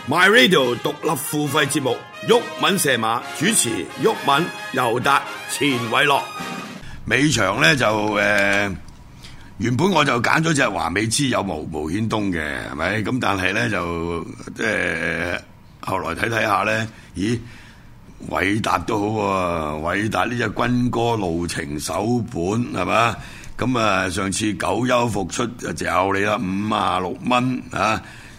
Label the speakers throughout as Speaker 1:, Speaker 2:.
Speaker 1: My Radio 獨立付費節目，毓民射馬主持，毓民、尤達、錢偉樂。尾場咧就原本我就揀咗隻華美之友無顯東嘅，係咪？咁但係咧就後來睇睇下咧，咦？偉達都好喎，偉達呢隻軍歌路程首本係嘛？咁啊上次久休復出就嚼你啦，56蚊啊！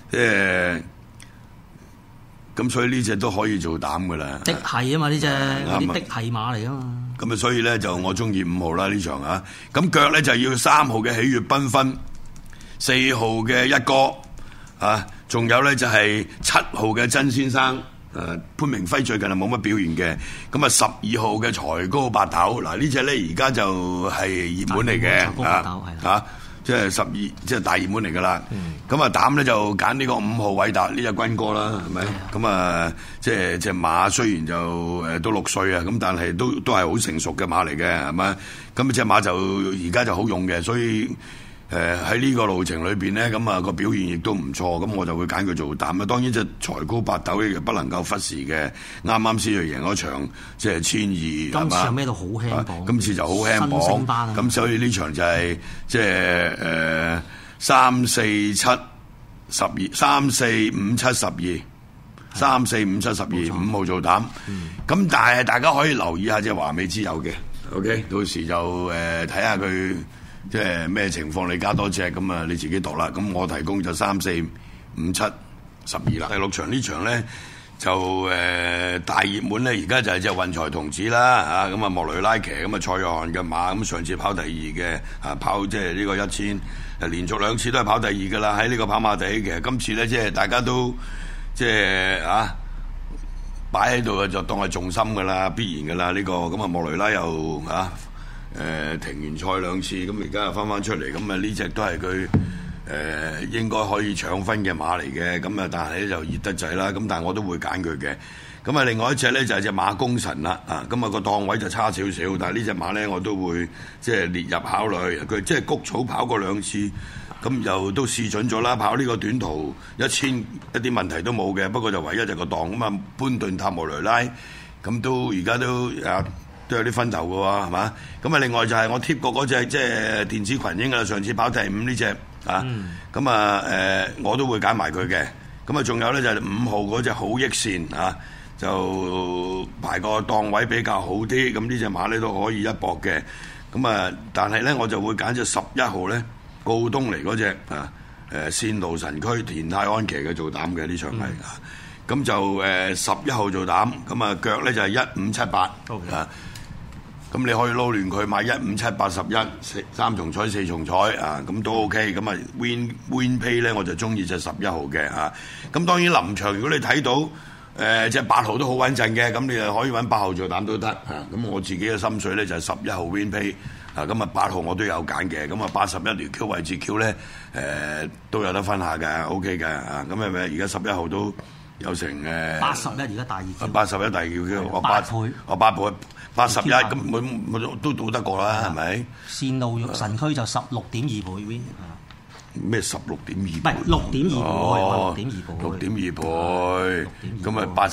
Speaker 1: 咁所以呢隻都可以做膽噶啦。的
Speaker 2: 係啊嘛，呢隻啲的係馬嚟啊嘛。
Speaker 1: 咁啊，所以咧就我中意5號啦呢場啊。咁腳咧就要3號嘅喜悅繽紛，4號嘅一哥啊，仲有咧就係7號嘅曾先生。潘明輝最近係冇乜表現嘅。咁啊12號嘅才高八斗，嗱呢隻咧而家就係熱門嚟嘅即係12，即係大熱門嚟噶啦。咁啊膽咧就揀呢個5號偉達呢隻軍歌啦，係咪？咁啊即係隻馬雖然就都6歲啊，咁但係都係好成熟嘅馬嚟嘅，係咪？咁隻馬就而家就好用嘅，所以喺呢個路程裏邊咧，咁啊個表現亦都唔錯，咁我就會揀佢做膽啦。當然隻才高八斗亦不能夠忽視嘅，啱啱先去贏嗰場即係1200，
Speaker 2: 今次有咩都好輕磅，
Speaker 1: 今次就好輕磅，咁所以呢場就係即係3、4、7、12、3、4、5、7、12、3、4、5、7、12， 5號做膽。咁但係大家可以留意下隻華美之友嘅 ，OK， 到時就睇下佢。即係咩情況？你加多隻咁啊，你自己度啦。咁我提供就3、4、5、7、12啦。第6場呢場咧就大熱門咧，而家就係隻運財童子啦嚇。咁啊莫雷拉騎咁啊蔡約翰嘅馬，咁上次跑第2嘅跑即係呢個1000，連續2次都係跑第2噶啦。喺呢個跑馬地其實今次咧即係大家都即係擺喺度就當係重心噶啦，必然噶啦呢個。咁啊莫雷拉又停完賽2次，咁而家又翻出嚟，咁啊呢隻都係佢應該可以搶分嘅馬嚟嘅，咁啊但係咧就熱得滯啦，咁但係我都會揀佢嘅。咁啊另外一隻咧就係隻馬功臣啦，咁啊個檔位就差少少，但係呢隻馬咧我都會即係列入考慮。佢即係谷草跑過2次，咁又都試準咗啦，跑呢個短途1000一啲問題都冇嘅，不過就唯一就個檔咁啊潘頓塔莫雷拉，咁都而家都有啲分頭嘅喎，係嘛？咁啊，另外就係我貼過嗰隻即係電子群英啊，上次跑第5呢隻咁我都會揀埋佢嘅。咁啊，仲有咧就係5號嗰隻好益線就排個檔位比較好啲，咁呢隻馬咧都可以一搏嘅。咁啊，但係咧我就會揀隻11號咧，告東尼嗰隻線路神驅田泰安騎嘅做膽嘅呢場係咁就11號做膽，咁啊腳咧就係1、5、7、8咁你可以撈亂佢買1、5、7、8、11 3重彩4重彩咁都 OK。咁啊 Win Pay 咧我就中意隻11號嘅咁當然臨場如果你睇到隻8號都好穩陣嘅，咁你就可以揾8號做膽都得咁我自己嘅心水咧就係11號 Win Pay 咁啊8號我都有揀嘅，咁啊81條 Q 位置 Q 咧都有得分下嘅 OK 嘅咁係咪而家11號都有成
Speaker 2: 81而家大熱
Speaker 1: 81大熱叫我8倍81咁都賭得過啦，係咪？
Speaker 2: 線路神驅就16.2倍
Speaker 1: 咩16.2？唔
Speaker 2: 係6.2倍，6.2倍，
Speaker 1: 咁啊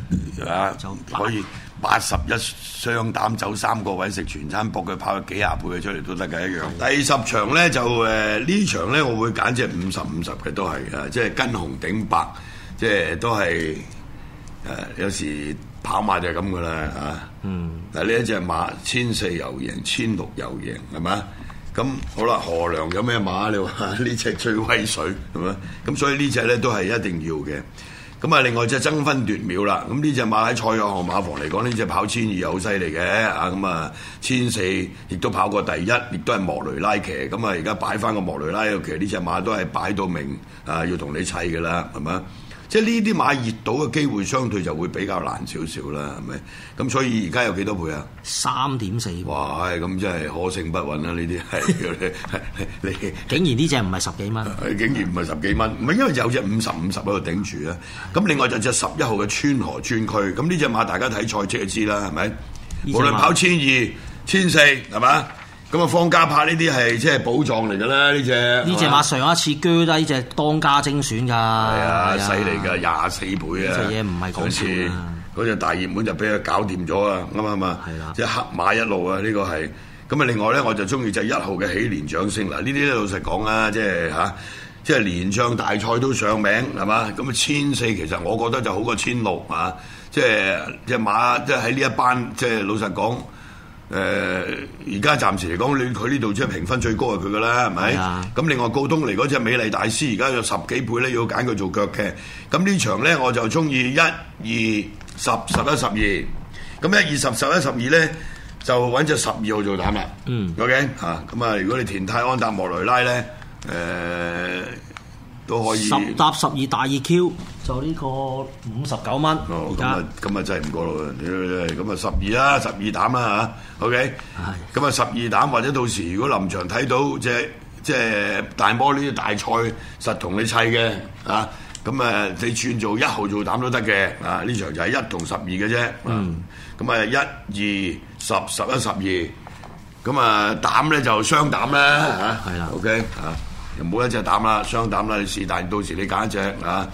Speaker 1: 81可以81雙膽走3個位食全餐，搏佢跑幾廿倍出嚟都得嘅一樣。第10場咧就呢場咧我會揀隻50-50嘅都係即係跟紅頂白，即係都係有時跑馬就係咁噶啦嗱呢一隻馬1400又贏，1600又贏，係咪？咁好啦，何良有咩馬？你話呢隻最威水係咪？咁所以呢隻咧都係一定要嘅。咁啊，另外隻爭分奪秒啦。咁呢隻馬喺蔡約翰馬房嚟講，呢隻跑1200又好犀利嘅咁啊1400亦都跑過第1，亦都係莫雷拉騎。咁啊，而家擺翻個莫雷拉騎呢隻馬都係擺到明要同你砌㗎啦，係咪？即係呢啲馬熱到嘅機會相對就會比較難少少啦，係咪？咁所以而家有幾多倍啊
Speaker 2: ？3.4倍。
Speaker 1: 哇！咁真係可勝不穩啦！呢啲係你
Speaker 2: 竟然呢隻唔係10幾蚊，
Speaker 1: 竟然唔係10幾蚊，唔係因為有隻50-50喺度頂住啊！咁另外就隻11號嘅川河專區，咁呢隻馬大家睇賽績就知啦，係咪？無論跑1200、1400係嘛？ 咁啊，方嘉柏呢啲係即係寶藏嚟㗎啦，呢隻
Speaker 2: 馬上一次鋸低隻當家精選㗎，係
Speaker 1: 啊，犀利㗎，24倍啊！
Speaker 2: 隻嘢唔係講笑啊！
Speaker 1: 嗰隻大熱門就俾佢搞掂咗啊，啱唔啱啊？
Speaker 2: 係啦，
Speaker 1: 即係黑馬一路啊，呢個係。咁啊，另外咧，我就中意隻1號嘅喜蓮掌聲嗱，呢啲咧老實講啊，即係連將大賽都上名係嘛？咁啊1400其實我覺得就好過1600啊，即係隻馬即係喺呢一班即係老實講。而家暫時嚟講，佢呢度即係評分最高係佢噶啦，係咪？咁另外告東尼嗰隻美麗大師，而家有10幾倍咧，要揀佢做腳嘅。咁呢場咧，我就中意1、2、10、11、12。咁1、2、10、11、12咧，就揾隻12號做膽啦。OK 嚇。咁啊，如果你田泰安搭莫雷拉咧，都可以。
Speaker 2: 10搭12大熱 Q 就呢個59蚊。
Speaker 1: 哦，咁啊真係唔過路啦！咁啊12啦，12膽啦嚇。OK。係。咁啊12膽，或者到時如果臨場睇到即係大摩呢啲大賽實同你砌嘅啊，咁啊你轉做1號做膽都得嘅啊！呢場就係1同12嘅啫。咁啊1、2、10、11、12。咁啊膽咧就雙膽啦嚇。係啦。OK 嚇。又冇一隻膽啦，雙膽啦，你是但到時你揀一隻啊！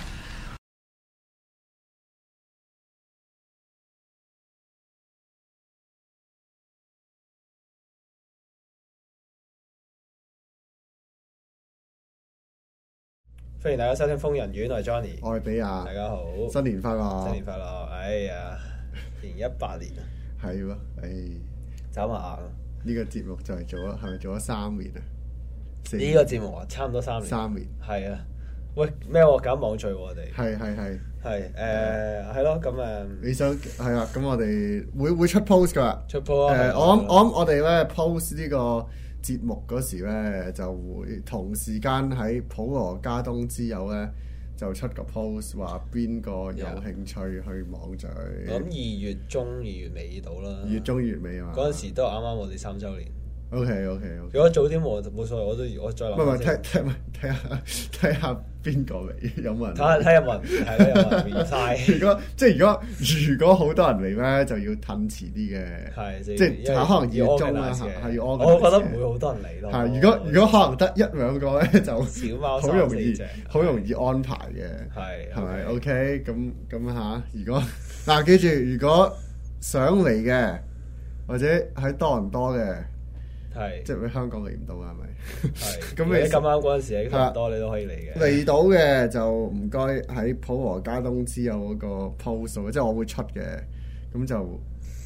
Speaker 3: 歡迎大家收聽瘋人院，我係 Johnny，
Speaker 4: 我係比亞，
Speaker 3: 大家好，
Speaker 4: 新年快樂，
Speaker 3: 新年快樂！哎呀，2018年啊，
Speaker 4: 係喎，
Speaker 3: 走下
Speaker 4: 呢個節目就係做咗，係咪做咗3年啊？
Speaker 3: 呢個節目啊，差唔多3年。
Speaker 4: 3年。係
Speaker 3: 啊，喂咩喎？搞網聚喎，我哋。係係咯，咁
Speaker 4: 你想係啊？咁我哋會出 post 噶。
Speaker 3: 出 post 啊！
Speaker 4: 我哋咧 post 呢個節目嗰時咧，就會同時間喺普羅加東之友咧就出個 post 話邊個有興趣去網聚。
Speaker 3: 咁2月中2月尾到啦。2月
Speaker 4: 中2月尾啊嘛。
Speaker 3: 嗰陣時都啱啱我哋3週年。
Speaker 4: OK。
Speaker 3: 如果早啲冇所謂，我再諗。
Speaker 4: 唔係睇下邊個嚟，有冇人？
Speaker 3: 睇下有冇人，係咯，有冇人變晒。
Speaker 4: 如果好多人嚟咧，就要褪遲啲嘅。係，即係可能2月中啦，係要 organize 嘅。
Speaker 3: 我覺得唔會好多人嚟咯。
Speaker 4: 係，如果可能得1、2個咧，就
Speaker 3: 小貓
Speaker 4: 好容易安排嘅。係咪 OK？咁嚇，如果嗱記住，如果想嚟嘅，或者喺多倫多嘅。係，即係喺香港嚟唔到啊？係咪？係。咁你咁啱嗰陣時喺多倫多，你都可以嚟嘅。嚟到嘅就唔該喺普羅加東之友嗰個 post，即係我會出嘅。咁就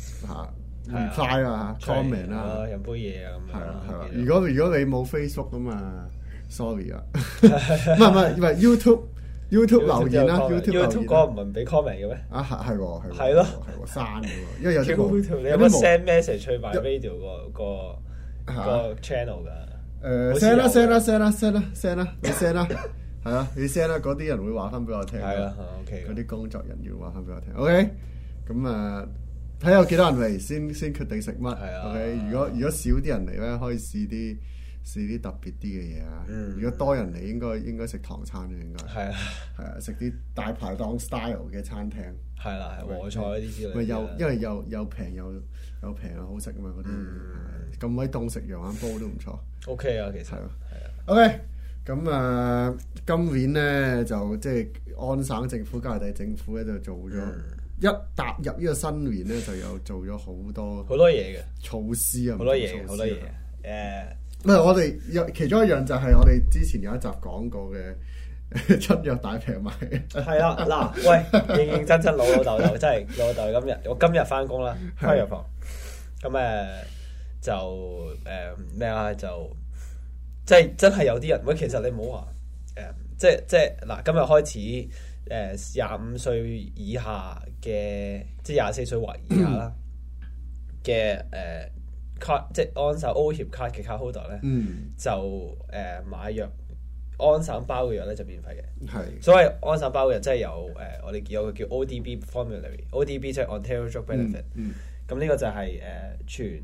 Speaker 4: reply 啊 comment 啦，
Speaker 3: 飲杯嘢啊咁樣。係啦。
Speaker 4: 如果你冇 Facebook 咁啊 ，sorry 啊。唔係 YouTube 留言啦
Speaker 3: ，YouTube 嗰個唔係唔俾 comment 嘅咩？
Speaker 4: 啊係喎。
Speaker 3: 係咯。
Speaker 4: 刪嘅喎，因為有啲冇。
Speaker 3: 你有冇 send message 去埋 video 個 channel 㗎
Speaker 4: ？send 啦，你 send 啦，係啊，你 send 啦，嗰啲人會話翻俾我聽。係啊 ，OK。嗰啲工作人員話翻俾我聽，OK。咁啊，睇有幾多人嚟先決定食乜。係啊。OK。如果少啲人嚟咧，可以試啲特別啲嘅嘢啊。如果多人嚟，應該食唐餐嘅應該。係啊。係啊，食啲大排檔 style 嘅餐廳。係啦，和菜嗰啲之類。因為又平又平又好食啊嘛，嗰啲。咁鬼凍食羊眼煲都唔錯。OK 啊，其實係啊。OK，咁今年咧就即係安省政府加拿大政府咧就做咗一踏入呢個新年咧就有做咗好多嘢嘅措施啊，好多嘢。唔係我哋有其中一樣就係我哋之前有一集講過嘅春藥大平賣。係啦，嗱，喂，認認真真老豆真係老豆我今日翻工啦，開藥房，咁就咩啊？就即係真係有啲人喂，其實你唔好話即係嗱，今日開始25歲以下嘅，即係24歲或以下啦嘅卡，即係安省 O 協卡嘅卡 holder 咧，就買藥安省包嘅藥咧就免費嘅。係，所謂安省包嘅藥即係有我哋有個叫 ODB formulary，ODB 即係 Ontario Drug Benefit。咁呢個就係全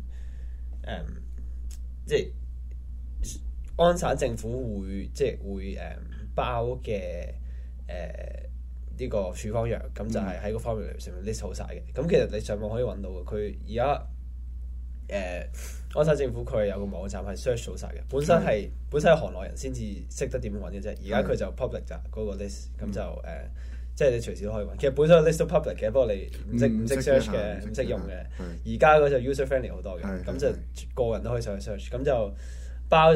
Speaker 4: 即係安省政府會包嘅呢個處方藥，咁就係喺個 formulary 上面 list 好晒嘅。咁其實你上網可以揾到嘅，佢而家
Speaker 3: 安省政府佢係有個網站係 search 到晒嘅，本身係行內人先至識得點揾嘅啫。而家佢就 public 咋嗰個 list，咁就即係你隨時都可以揾。其實本身個 list 都 public 嘅，不過你唔識 search 嘅，唔識用嘅。而家嗰就 user friendly 好多嘅，咁就個人都可以上去 search。咁就包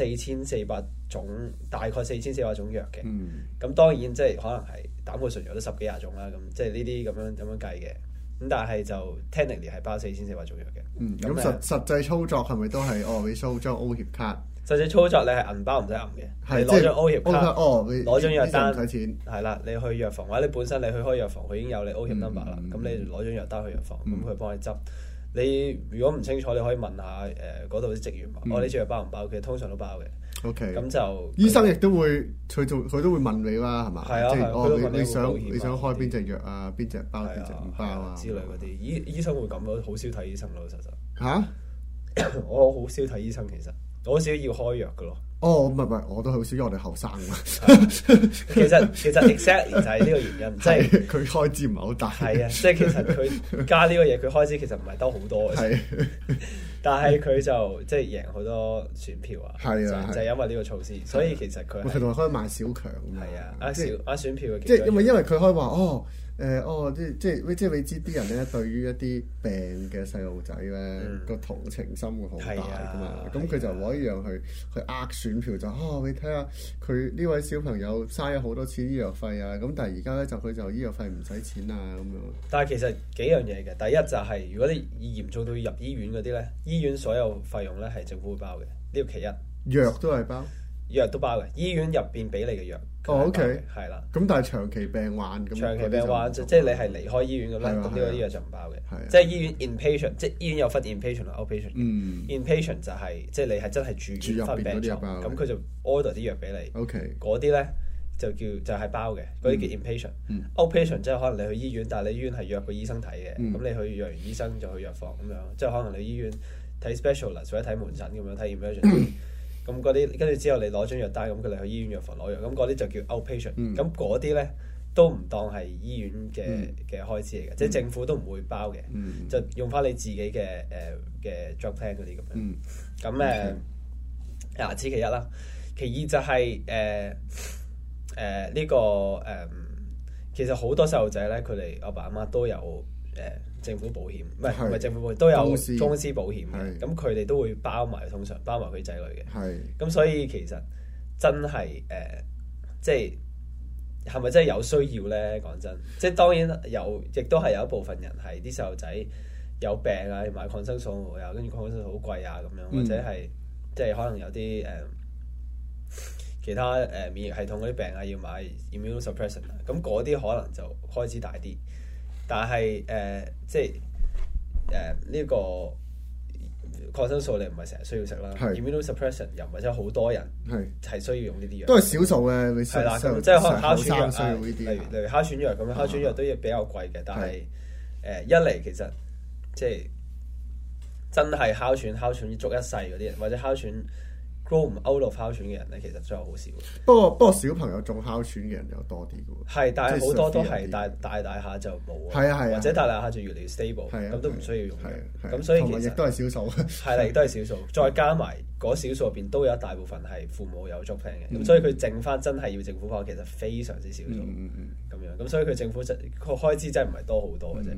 Speaker 3: 4400種，大概4400種藥嘅。咁當然即係可能係膽固醇藥都10幾20種啦。咁即係呢啲咁樣計嘅。咁但係就 technically 係包4400種藥嘅。
Speaker 4: 咁實際操作係咪都係你 show 張 O 協卡？
Speaker 3: 實際操作你係銀包唔使揞嘅，你攞張 O 協卡，攞張藥單，係啦，你去藥房或者你本身你去開藥房，佢已經有你 O 協 number 啦。咁你攞張藥單去藥房，咁佢幫你執。你如果唔清楚，你可以問下嗰度啲職員話：呢隻藥包唔包？其實通常都包嘅。
Speaker 4: OK，
Speaker 3: 咁就
Speaker 4: 醫生亦都會佢都會問你啦，係嘛？
Speaker 3: 係啊，
Speaker 4: 你想開邊隻藥啊？邊隻包邊隻唔包啊？
Speaker 3: 之類嗰啲，醫生會咁咯，好少睇醫生咯，實實。
Speaker 4: 嚇！
Speaker 3: 我好少睇醫生，其實我好少要開藥嘅咯。
Speaker 4: 唔係，我都好少，因為我哋後生嘛。
Speaker 3: 其實 exactly 就係呢個原因，即係
Speaker 4: 佢開支唔係好大。
Speaker 3: 係啊，即係其實佢加呢個嘢，佢開支其實唔係得好多嘅。係，但係佢就即係贏好多選票啊。係啊，就係因為呢個措施，所以其實佢
Speaker 4: 同埋可以賣小強。
Speaker 3: 係啊，呃選票嘅。
Speaker 4: 即係因為佢可以話即係你知啲人咧，對於一啲病嘅細路仔咧個同情心會好大噶嘛，咁佢就攞一樣去呃選票，就你睇下佢呢位小朋友嘥咗好多次醫藥費啊，咁但係而家咧佢就醫藥費唔使錢啊咁樣。
Speaker 3: 但係其實幾樣嘢嘅，第一就係如果你嚴重到要入醫院嗰啲咧，醫院所有費用咧係政府會包嘅，呢個其一。
Speaker 4: 藥都係包。
Speaker 3: 藥都包嘅，醫院入邊俾你嘅藥。
Speaker 4: OK，
Speaker 3: 係啦。
Speaker 4: 咁但係長期病患咁，
Speaker 3: 長期病患即係你係離開醫院咁咧，咁呢個藥就唔包嘅。即係醫院 inpatient，即係醫院有分 inpatient 同 outpatient。inpatient 就係即係你係真係住院瞓病床，咁佢就 order 啲藥俾你。
Speaker 4: OK，
Speaker 3: 嗰啲咧就係包嘅，嗰啲叫 inpatient。outpatient 即係可能你去醫院，但係你醫院係約個醫生睇嘅，咁你去約完醫生就去藥房咁樣，即係可能你醫院睇 specialist 或者睇門診咁樣睇 emergency。咁嗰啲跟住之後你攞張藥單，咁佢哋去醫院藥房攞藥，咁嗰啲就叫 outpatient。咁嗰啲咧都唔當係醫院嘅開支嚟嘅，即係政府都唔會包嘅，就用翻你自己嘅drug plan 嗰啲咁樣。咁此其一啦，其二就係呢個其實好多細路仔咧，佢哋阿爸阿媽都有政府保險，唔係政府保險，都有公司保險嘅，咁佢哋都會通常包埋佢仔女嘅。咁所以其實真係即係咪真係有需要咧？講真，即係當然亦都係有一部分人係啲細路仔有病啊，要買抗生素啊，跟住抗生素好貴啊咁樣，或者係即係可能有啲其他免疫系統嗰啲病啊，要買 immunosuppressant 啊，咁嗰啲可能就開支大啲。但係即係呢個抗生素你唔係成日需要食啦 immunosuppressant 又唔係真係好多人係需要用呢啲藥，
Speaker 4: 都係少數嘅。係啦，咁即係可能哮喘藥啊，例如哮喘藥咁樣，哮喘藥都比較貴嘅。但係一嚟其實即係真係哮喘足一世嗰啲人，或者哮喘 grow 唔 out of 哮喘嘅人咧，其實真係好少。不過小朋友中哮喘嘅人又多啲嘅喎。係，但係好多都係大下就冇。係啊，或者大下就越嚟越 stable，咁都唔需要用嘅。咁所以其實亦都係少數。係啦，亦都係少數。再加埋嗰少數入邊都有一大部分係父母有 drug plan 嘅，咁所以佢剩翻真係要政府包，其實非常之少數。咁樣，咁所以佢政府個開支真係唔係多好多嘅啫。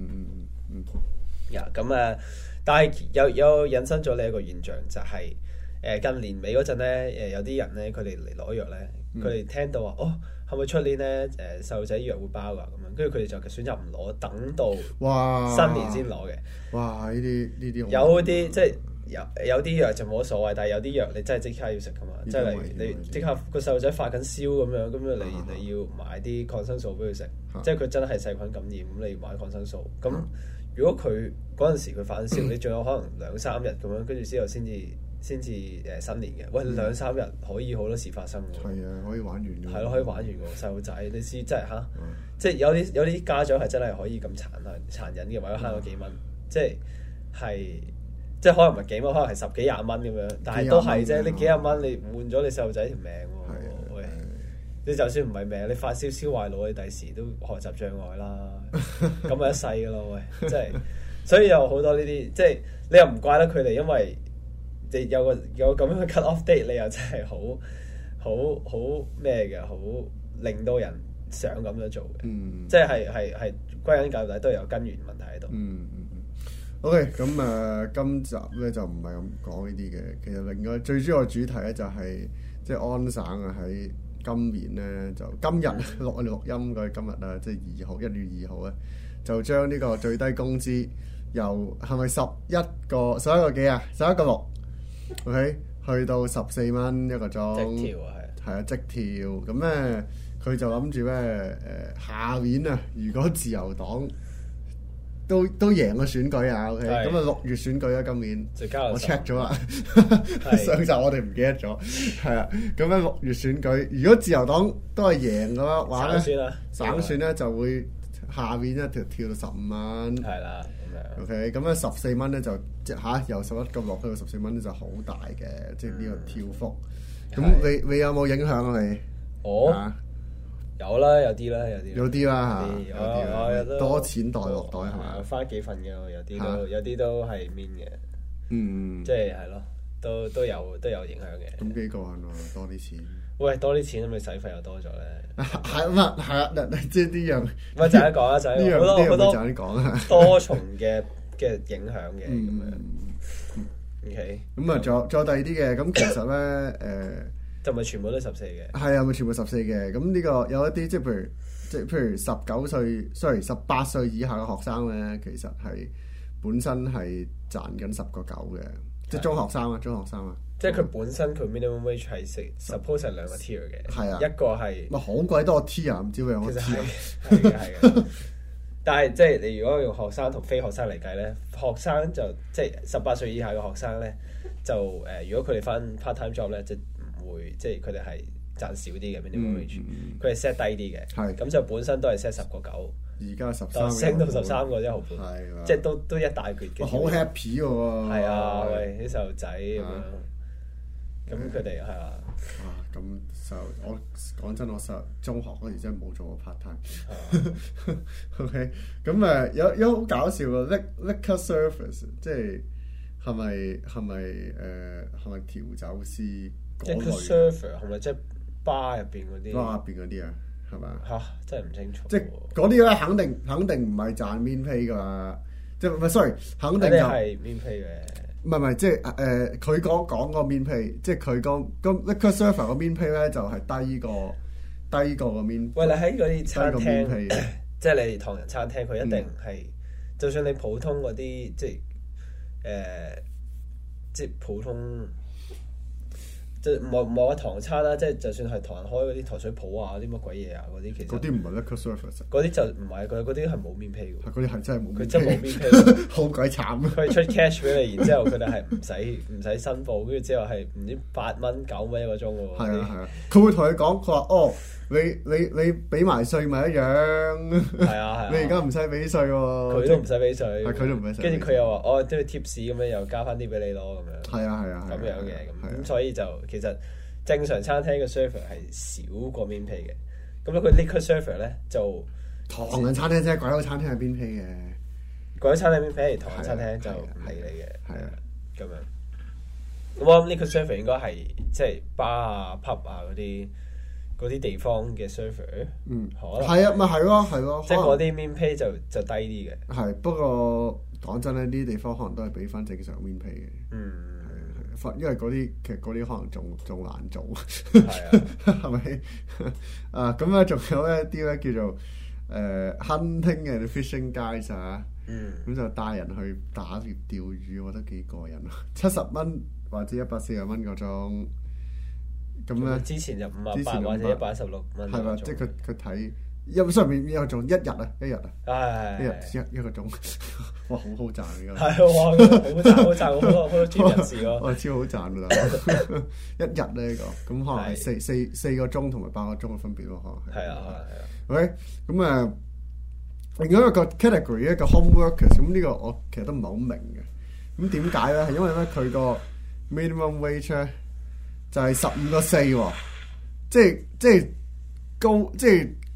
Speaker 4: 咁但係有引申咗呢一個現象就係。近年尾嗰陣咧，有啲人咧，佢哋嚟攞藥咧，佢哋聽到話，係咪出年咧細路仔藥會包㗎咁樣，跟住佢哋就選擇唔攞，等到新年先攞嘅。哇！呢啲有啲即係有啲藥就冇乜所謂，但係有啲藥你真係即刻要食㗎嘛，即係你即刻個細路仔發緊燒咁樣，咁你要買啲抗生素俾佢食，即係佢真係細菌感染，咁你要買抗生素。咁如果佢嗰陣時佢發緊燒，你仲有可能2-3日咁樣，跟住之後先至新年嘅，喂2-3日可以好多事發生喎。係啊，可以玩完嘅。係咯，可以玩完喎，細路仔你知真係即係有啲家長係真係可以咁殘忍嘅，為咗慳嗰幾蚊，即係可能唔係幾蚊，可能係10幾20蚊咁樣，但係都係啫。你幾廿蚊你換咗你細路仔條命喎，喂！你就算唔係命，你發燒燒壞腦，你第時都學習障礙啦，咁咪一世噶咯，喂！真係
Speaker 3: 所以有好多呢啲，即係你又唔怪得佢哋，因為你有咁樣嘅 cut off date，你又真係好咩嘅，好令到人想咁樣做嘅。即係歸根究底都有根源問題喺度。
Speaker 4: OK， 咁今集咧就唔係咁講呢啲嘅。其實另外最主要嘅主題咧就係即係安省啊喺今年咧就今日錄音嘅今日啊，即係1月2號咧，就將呢個最低工資由係咪11個幾啊11個6 OK 去到14蚊一個鐘，
Speaker 3: 即跳
Speaker 4: 係啊即跳咁咧，佢就諗住咧下年啊，如果自由黨都贏個選舉啊 OK， 咁啊6月選舉啊今年，我 check 咗啦，上集我哋唔記得咗，係啊，咁咧6月選舉，如果自由黨都係贏嘅話咧，省選咧就會下面一條跳到15蚊，
Speaker 3: 係啦咁樣。
Speaker 4: OK， 咁咧14蚊咧就即係由11個落去到14蚊咧就好大嘅，即係呢個跳幅。咁你有冇影響啊？你
Speaker 3: 有啦，有啲啦，
Speaker 4: 有啲啦嚇，
Speaker 3: 有
Speaker 4: 多錢袋落袋係咪？
Speaker 3: 花幾份嘅，有啲都係 mean 嘅，即係咯，都有影響嘅。
Speaker 4: 咁幾個人喎，多啲錢。
Speaker 3: 喂，多啲錢咁你使費又多咗咧。
Speaker 4: 係咁啊，係啊，即係呢樣。
Speaker 3: 咪就係講啦，就係好多多重嘅影響嘅咁樣。OK，
Speaker 4: 咁啊，再第二啲嘅，咁其實咧
Speaker 3: 就咪全部都14嘅？
Speaker 4: 係啊，咪全部14嘅。咁呢個有一啲即係譬如18歲以下嘅學生咧，其實係本身係賺緊10個9嘅，即係中學生啊。
Speaker 3: 即係佢本身佢 minimum wage 係suppose 係2個 tier 嘅，
Speaker 4: 係啊，
Speaker 3: 一個係
Speaker 4: 咪好鬼多個 tier 啊，唔知會有冇 tier？
Speaker 3: 係嘅。但係即係你如果用學生同非學生嚟計咧，學生就即係18歲以下嘅學生咧，就如果佢哋翻 part time job 咧，就唔會即係佢哋係賺少啲嘅 minimum wage，佢係 set 低啲嘅，
Speaker 4: 係咁
Speaker 3: 就本身都係 set 10個9，
Speaker 4: 而家13
Speaker 3: 升到13個1毫半，
Speaker 4: 係
Speaker 3: 即係都一大橛嘅。
Speaker 4: 好 happy 喎！
Speaker 3: 係啊，喂啲細路仔咁樣，咁佢哋係啊。
Speaker 4: 咁就我講真，我中學嗰時真係冇做過 part time。OK， 咁有好搞笑嘅 liquor service， 即係咪調酒師嗰類
Speaker 3: liquor server 係咪即係 bar 入邊嗰啲？
Speaker 4: bar 入邊嗰啲啊，係咪啊？
Speaker 3: 真係唔清楚。
Speaker 4: 即係嗰啲咧，肯定唔係賺 mean pay 㗎嘛。即係唔係 sorry， 肯定就
Speaker 3: 係 mean pay 嘅。
Speaker 4: 唔係，即係佢講個 mean pay， 即係佢講咁 liquor server 個 mean pay 咧就係低過個 mean。喂，你喺嗰啲餐廳，即係你唐人餐廳，佢一定係，就算你普通嗰啲即係普通，即係冇話唐餐啦，即係就算係唐人開嗰啲糖水鋪啊，啲乜鬼嘢啊，嗰啲其實嗰啲唔係 liquor service， 嗰啲就唔係嗰啲係冇面 pay 嘅，嗰啲係真係冇，佢真係冇面 pay， 好鬼慘。佢係出 cash 俾你，然之後佢哋係唔使申報，跟住之後係唔知8蚊9蚊一個鐘嘅喎。係啊，佢會同你講，佢話哦，你俾埋稅咪一樣。係啊，你而家唔使俾稅喎。佢都唔使俾稅。佢都唔使。跟住佢又話哦，都要 tips 咁樣，又加翻啲俾你咯咁樣。係啊，咁樣嘅咁所以就。其實正常餐廳嘅 server 係少過 mean pay 嘅，咁佢 liquor server 咧就唐人餐廳啫，鬼佬餐廳係 mean pay 嘅，鬼佬餐廳 mean pay， 唐人餐廳就唔理你嘅，係啊，咁樣。咁我諗 liquor server 應該係即係 bar 啊、pub 啊嗰啲地方嘅 server， 可能係啊，咪係咯，即係嗰啲 mean pay 就低啲嘅。係，不過講真咧，呢啲地方可能都係俾翻正常 mean pay 嘅。因為其實嗰啲可能仲難做，係咪？咁咧仲有一啲咧叫做hunting and fishing guides 啊，咁就帶人去打獵釣魚，我覺得幾過癮啊！70蚊或者140蚊個鐘，咁咧之前就58或者116蚊，係嘛？即係佢睇。上面有仲一日啊，一日一個鐘，哇，好賺㗎！係哇，好賺好多專業人士咯，哇，超好賺㗎啦！一日咧咁可能係4個鐘同埋8個鐘嘅分別咯，可能係啊。OK， 咁另外一個 category 一個 home workers， 咁呢個我其實都唔係好明嘅。咁點解咧？係因為咧佢個 minimum wage 咧就係15個4喎，即係高，即係。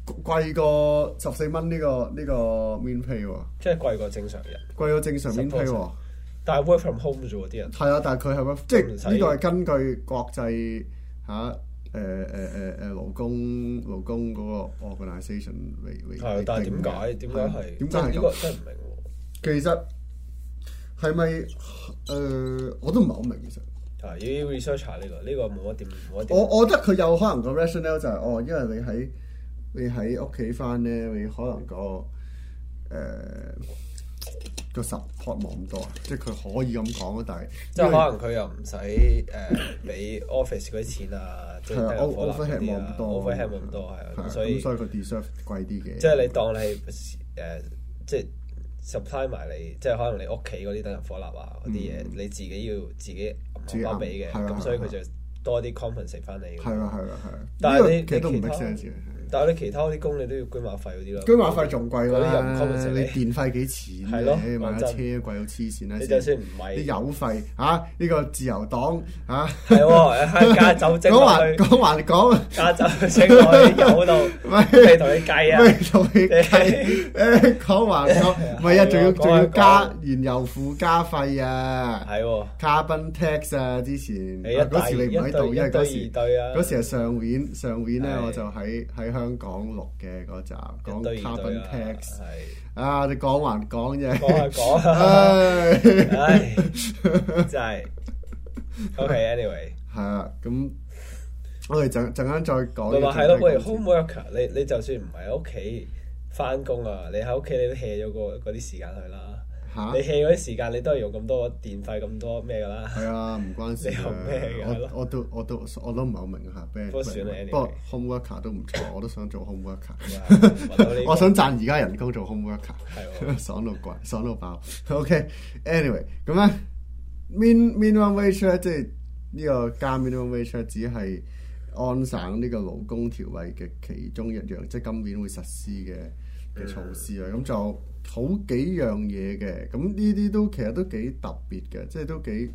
Speaker 4: 貴過14蚊呢個 mean pay 喎，
Speaker 3: 即係貴過正常人，
Speaker 4: 貴過正常 mean pay 喎。
Speaker 3: 但係 work from home 啫喎，啲人
Speaker 4: 係啊，但係佢係 work，即係呢個係根據國際嚇勞工嗰個 organisation 為
Speaker 3: 係，但係點解係？點解係呢個真係唔明喎。
Speaker 4: 其實係咪我都唔係好明其實。
Speaker 3: 係要 research 下呢個冇乜點。
Speaker 4: 我覺得佢有可能個 rationale 就係因為你喺屋企翻咧，你可能個 support 冇咁多，即係佢可以咁講啊，但係
Speaker 3: 即係可能佢又唔使俾 office 嗰啲錢啊，即係
Speaker 4: overhead 冇咁多
Speaker 3: ，overhead 冇咁多係啊，所以
Speaker 4: 佢 deserve 貴啲嘅。
Speaker 3: 即係你當你係即係 supply 埋你，即係可能你屋企嗰啲燈油火蠟啊嗰啲嘢，你自己要自己揞翻俾嘅，咁所以佢就多啲 compensate 翻你。係
Speaker 4: 啦。
Speaker 3: 但係你
Speaker 4: 其實都唔 make sense 嘅。
Speaker 3: 但係你其他嗰啲工你都要居馬費嗰啲咯，
Speaker 4: 居馬費仲貴啦，
Speaker 3: 你
Speaker 4: 電費幾錢？
Speaker 3: 係咯，
Speaker 4: 買架車貴到黐線啦！
Speaker 3: 你就算唔係
Speaker 4: 啲油費呢個自由黨
Speaker 3: 係喎，加酒精
Speaker 4: 講
Speaker 3: 加酒精落去油度，未同你計啊！
Speaker 4: 未同你計講，唔係啊！仲要加燃油附加費啊！
Speaker 3: 係喎
Speaker 4: ，carbon tax 啊！之前嗰時你唔喺度，因為嗰時係上年咧，我就喺香港錄嘅嗰集講 carbon tax， 你講還講啫，
Speaker 3: 唉，真係 OK，anyway
Speaker 4: 係啊，咁我哋陣間再講。
Speaker 3: 咪話係咯，喂 home worker， 你就算唔係喺屋企翻工啊，你喺屋企你都 hea 咗嗰啲時間去啦。你 hea 嗰啲時間，你都係用咁多電費咁多咩㗎啦？係
Speaker 4: 啊，唔關事。
Speaker 3: 你用咩㗎？
Speaker 4: 我都唔係好明嚇。不過 home worker 都唔錯，我都想做 home worker。我想賺而家人工做 home worker，爽到爆。OK，anyway， 咁咧 minimum wage 咧，即係呢個加 minimum wage 只係安省呢個勞工條例嘅其中一樣，即係今年會實施嘅措施啊。咁就好幾樣嘢嘅，咁呢啲都其實都幾特別嘅，即係都幾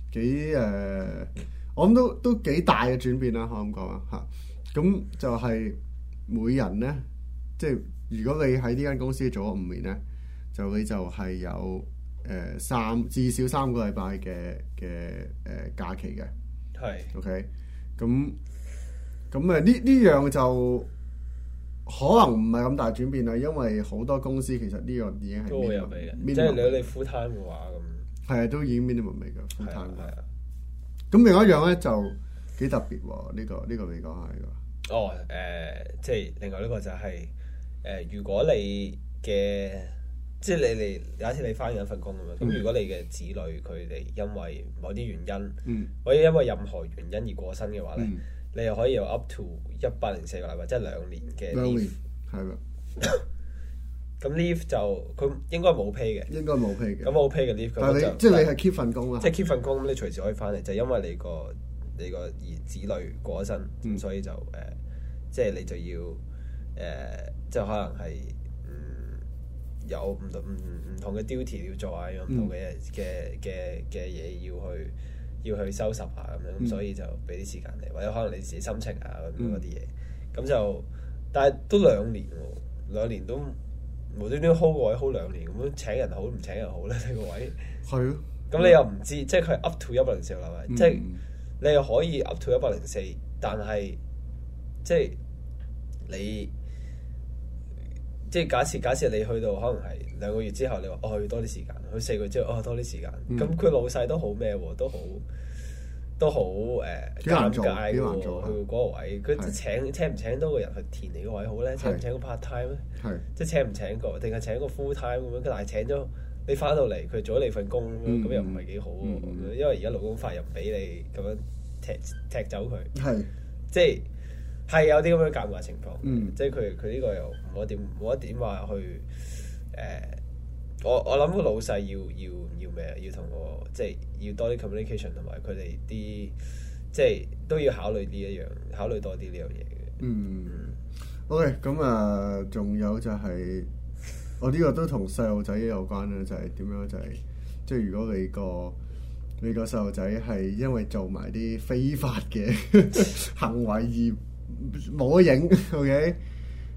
Speaker 4: 我諗都幾大嘅轉變啦，可以咁講啊嚇。咁就係每人咧，即係如果你喺呢間公司做咗5年咧，你就係有至少3個禮拜嘅假期嘅。係 OK，咁呢樣就可能唔係咁大轉變啦，因為好多公司其實呢樣已經係
Speaker 3: 都會有俾嘅，即係如果你 full time 嘅話咁，
Speaker 4: 係啊，都已經 minimum 嚟嘅 full time。係啊，咁另外一樣咧就幾特別喎，呢個你講下呢個。
Speaker 3: 即係另外呢個就係如果你嘅即係你假設你翻緊一份工咁樣，咁如果你嘅子女佢哋因為某啲原因，或者因為任何原因而過身嘅話咧。你又可以有 up to 104個禮拜，即係2年嘅 leave，
Speaker 4: 係啦。
Speaker 3: 咁 leave 就佢應該冇 pay 嘅，
Speaker 4: 應該冇 pay 嘅。
Speaker 3: 咁冇 pay 嘅 leave，
Speaker 4: 但係即係你係 keep 份工啦。
Speaker 3: 即係 keep 份工，咁你隨時可以翻嚟，就因為你個子女過咗身，咁所以就即係你就要即係可能係有唔同嘅 duty 要做啊，有唔同嘅嘢要去收拾下咁樣，咁所以就俾啲時間你，或者可能你自己心情啊咁嗰啲嘢，咁就但係都2年喎，2年都無端端 hold 個位 hold 2年，咁樣請人好唔請人好咧？呢個位係咯，咁你又唔知，即係佢係 up to 104啦，係咪？即係你又可以 up to 104，但係即係你即係假設你去到可能係2個月之後，你話要多啲時間，去4個月之後多啲時間，咁佢老細都好咩喎？都好尷尬喎！佢嗰個位，佢請唔請多個人去填你個位好咧？請唔請個 part time 咧？即係請唔請個，定係請個 full time 咁樣？但係請咗你翻到嚟，佢做咗你份工咁又唔係幾好喎？因為而家勞工法又唔俾你咁樣踢走佢，即係有啲咁樣尷尬情況。即係佢呢個又冇一點話去我諗個老細要咩啊？要同個即係要多啲 communication， 同埋佢哋啲即係都要考慮考慮多啲呢樣嘢嘅。
Speaker 4: OK， 咁仲有就係我呢個都同細路仔有關啦，就係點樣就係即係如果你個細路仔係因為做埋啲非法嘅行為而冇得影 ，OK，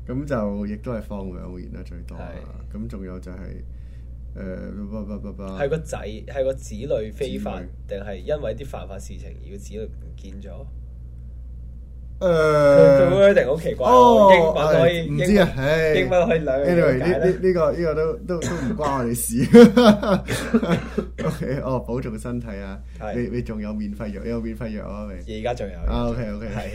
Speaker 4: 咁就亦都係放兩年啦最多啦。咁仲有就係
Speaker 3: 係個仔係個子女非法，定係因為啲犯法事情而個子女唔見咗？佢 wording 好奇怪，英文可以
Speaker 4: 唔知啊，
Speaker 3: 英文可以兩樣解咧。
Speaker 4: 呢個都唔關我哋事。OK， 保重身體啊！你仲有免費藥？有免費藥啊？你
Speaker 3: 而家仲有
Speaker 4: OK，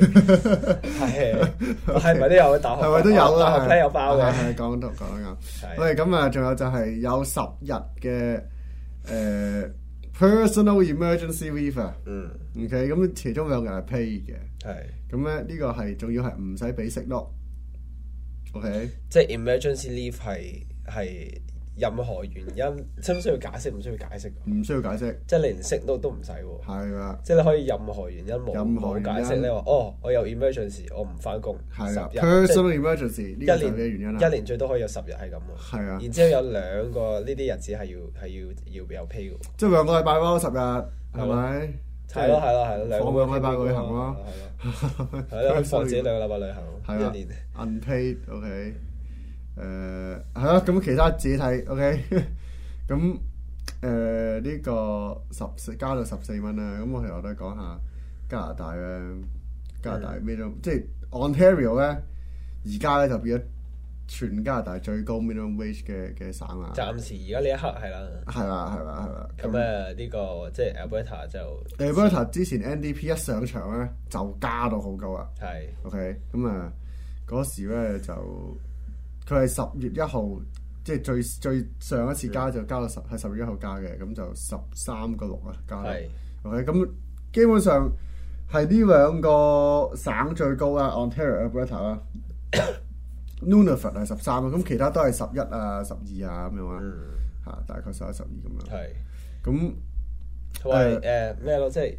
Speaker 3: 係咪都有？大學
Speaker 4: 係咪都有啦？
Speaker 3: 大學 plan 有包嘅。
Speaker 4: 係講得啱。喂，咁啊，仲有就係有10日嘅personal emergency leave 啊。OK， 咁其中2日係 pay 嘅。
Speaker 3: 係。
Speaker 4: 咁咧呢個係仲要係唔使俾息咯。OK，
Speaker 3: 即係 emergency leave 係任何原因，需唔需要解釋？唔需要解釋。
Speaker 4: 唔需要解釋。
Speaker 3: 即係你連息都唔使喎。係
Speaker 4: 啦。
Speaker 3: 即係你可以任何原因冇解釋。你話我有 emergency，我唔翻工。
Speaker 4: 係啦。personal emergency 呢個係咩原因啊？
Speaker 3: 一年最多可以有10日係咁喎。係啊。然之後有2個呢啲日子係要有 pay 嘅。
Speaker 4: 即係2個禮拜咯，10日係咪？
Speaker 3: 係咯，
Speaker 4: 放2個禮拜旅行咯，
Speaker 3: 係咯，放自己2個禮拜旅行，一年
Speaker 4: unpaid OK， 係咯，咁其他自己睇 OK， 咁呢個加到14蚊啦，咁我其實都講下加拿大咧，加拿大咩都即係 Ontario 咧，而家咧就變咗全加拿大最高 minimum wage 嘅省啊！
Speaker 3: 暫時而家呢一刻係啦，
Speaker 4: 係啦。
Speaker 3: 咁呢個即係 Alberta 就
Speaker 4: Alberta 之前 NDP 一上場咧就加到好高啊！
Speaker 3: 係
Speaker 4: OK， 咁啊嗰時咧就佢係10月1號，即係最上一次加就加到係10月1號加嘅，咁就13.6啊加。係 OK， 咁基本上係呢2個省最高啦 ，Ontario、Alberta 啦。Nunavut 係13啊，咁其他都係11啊、12啊咁樣啊，嚇大概11、12咁樣。係，咁
Speaker 3: 同埋咩咯？即係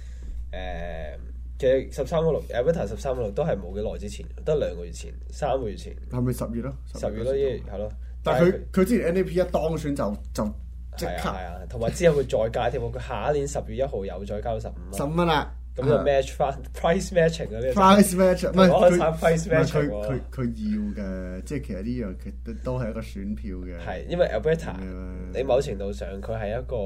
Speaker 3: 其實13.6 13.6都係冇幾耐之前，得2個月前、3個月前。係咪10月咯？10月咯，係咯。
Speaker 4: 但係佢之前 NDP 一當選就即刻
Speaker 3: 係啊，同埋之後佢再加添喎，佢下一年10月1號又再加到15蚊啦。咁就 match 翻 price matching 嗰啲
Speaker 4: price match 唔係
Speaker 3: 佢
Speaker 4: 要嘅，即係其實呢樣其實都係一個選票嘅。
Speaker 3: 係因為 Alberta 你某程度上佢係一個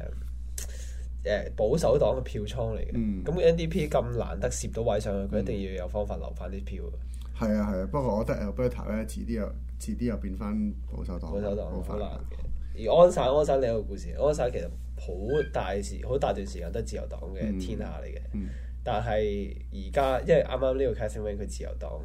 Speaker 3: 保守黨嘅票倉嚟嘅。咁 NDP 咁難得攝到位上去，佢一定要有方法留翻啲票。係
Speaker 4: 啊，不過我覺得 Alberta 咧遲啲又變翻保守黨好難嘅。
Speaker 3: 而安省另一個故事，安省其實好大段時間都係自由黨嘅天下嚟嘅，但係而家因為啱啱呢個 Catherine Wayne 佢自由黨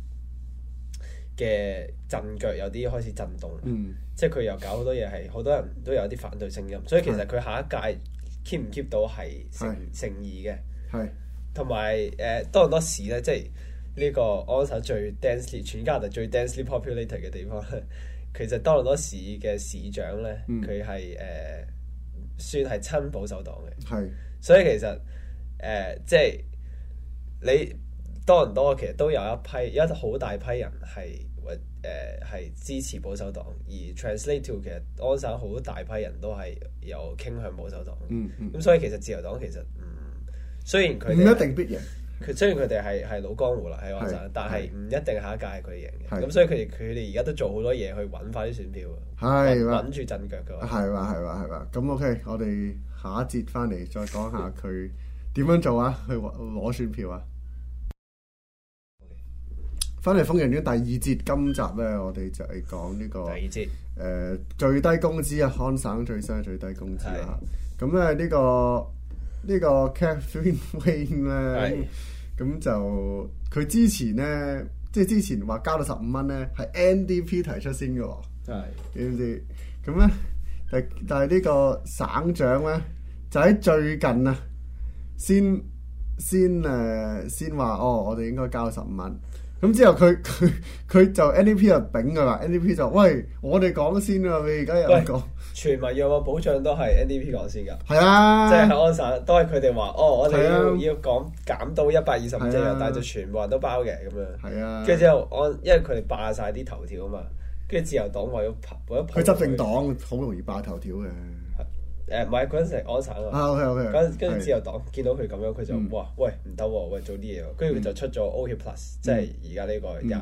Speaker 3: 嘅陣腳有啲開始震動，即係佢又搞好多嘢係好多人都有啲反對聲音，所以其實佢下一屆 keep 唔 keep 到係成疑嘅，同埋多倫多市咧，即係呢個安省最 densely 全加拿大最 densely populated 嘅地方咧，其實多倫多市嘅市長咧，佢係算係親保守黨嘅，所以其實即係你多倫多其實都有一好大批人係支持保守黨，而 translate to 其實安省好大批人都係有傾向保守黨，咁所以其實自由黨其實雖然佢哋唔
Speaker 4: 一定必贏，
Speaker 3: 雖然佢哋係老江湖啦喺安省，但係唔一定下一屆係佢哋贏嘅，咁所以佢哋而家都做好多嘢去揾翻啲選票，揾住陣腳㗎。
Speaker 4: 係嘛，咁 OK， 我哋下一節翻嚟再講下佢點樣做啊，去攞選票啊。翻嚟瘋人院第2節，今集咧我哋就係講呢個
Speaker 3: 第2節
Speaker 4: 最低工資啊，安省最新嘅最低工資啦。咁咧呢個 Catherine Wayne 咧，咁就佢之前咧，即係之前話加到15蚊咧，係 NDP 提出先嘅喎。知唔知？咁咧，但係呢個省長咧，就喺最近啊，先話我哋應該交15蚊。咁之後佢就 NDP 就丙㗎啦 ，NDP 就喂我哋講先啊，你而家有講
Speaker 3: 全民藥物保障都係 NDP 講先㗎，
Speaker 4: 係啊，
Speaker 3: 即係喺安省都係佢哋話我哋要講減到125隻藥，但係就全部人都包嘅咁樣，係啊，跟住之後因為佢哋霸晒啲頭條啊嘛，跟住自由黨為咗佢執
Speaker 4: 政黨好容易霸頭條嘅。
Speaker 3: 唔係嗰陣時係安省啊。
Speaker 4: OK。
Speaker 3: 跟住自由黨見到佢咁樣，佢就哇喂唔得喎，喂做啲嘢喎。跟住佢就出咗 OK Plus，即係而家呢個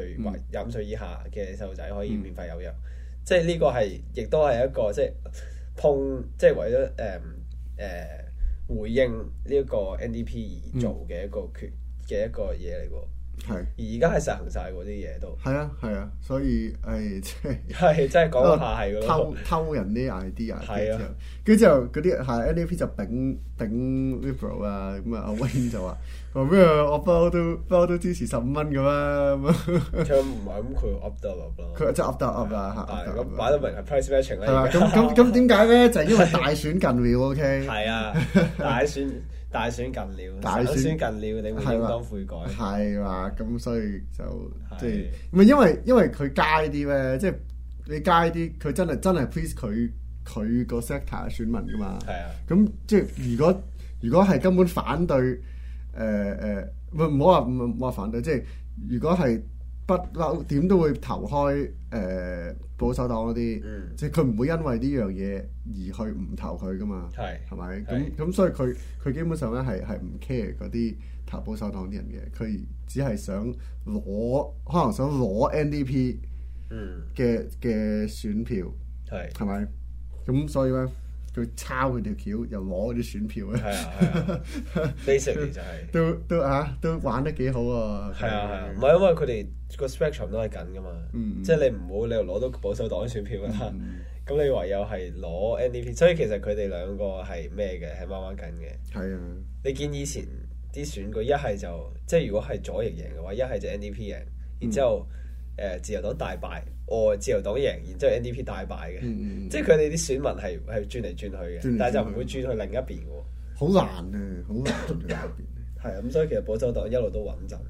Speaker 3: 25歲以下嘅細路仔可以免費有藥。即係呢個係亦都係一個即係為咗回應呢一個 NDP 而做嘅一個嘅一個嘢嚟喎。
Speaker 4: 係。
Speaker 3: 而家係實行晒嗰啲嘢都。係
Speaker 4: 啊，所以
Speaker 3: 係真係講下係㗎咯。
Speaker 4: 偷人啲 idea。
Speaker 3: 係啊。
Speaker 4: 跟住之後嗰啲係 NDP 就頂 Liberal 啊，咁啊阿 Wayne 就話咩我不嬲都支持15蚊㗎嘛咁啊。
Speaker 3: 佢唔係咁，佢 up 得 up 咯。
Speaker 4: 佢真係 up 得 up 啦
Speaker 3: 嚇。咁擺得明係 price matching 啦。
Speaker 4: 係嘛？咁點解咧？就係因為大選近了 OK。
Speaker 3: 係啊，大選近了，大選近了，你會應當悔改。
Speaker 4: 係嘛？咁所以就即係唔係因為佢街啲咩？即係你街啲，佢真係 please 佢個 sector 選民噶嘛。
Speaker 3: 係啊。咁
Speaker 4: 即係如果係根本反對唔好話反對，即係如果係不嬲點都會投開保守黨嗰啲，即係佢唔會因為呢樣嘢而去唔投佢噶嘛，係咪？咁所以佢基本上咧係唔 care 嗰啲投保守黨啲人嘅，佢只係可能想攞 NDP 嘅選票，係咪？咁所以咧，佢抄佢條橋又攞啲選票咧，
Speaker 3: 係啊，basically 就係
Speaker 4: 都玩得幾好喎。
Speaker 3: 係啊，唔係因為佢哋個 spectrum 都係緊噶嘛，即係你唔好你又攞到保守黨啲選票啦，咁你唯有係攞 NDP，所以其實佢哋兩個係咩嘅，係掹緊嘅。
Speaker 4: 係啊，
Speaker 3: 你見以前啲選舉一係就即係如果係左翼贏嘅話，一係就 NDP 贏，然之後自由黨大敗。自由黨贏，然之後 NDP 大敗嘅，即係佢哋啲選民係轉嚟轉去嘅，但係就唔會轉去另一邊嘅喎。
Speaker 4: 好難啊，好難轉去另一邊。
Speaker 3: 係啊，咁所以其實保守黨一路都穩陣。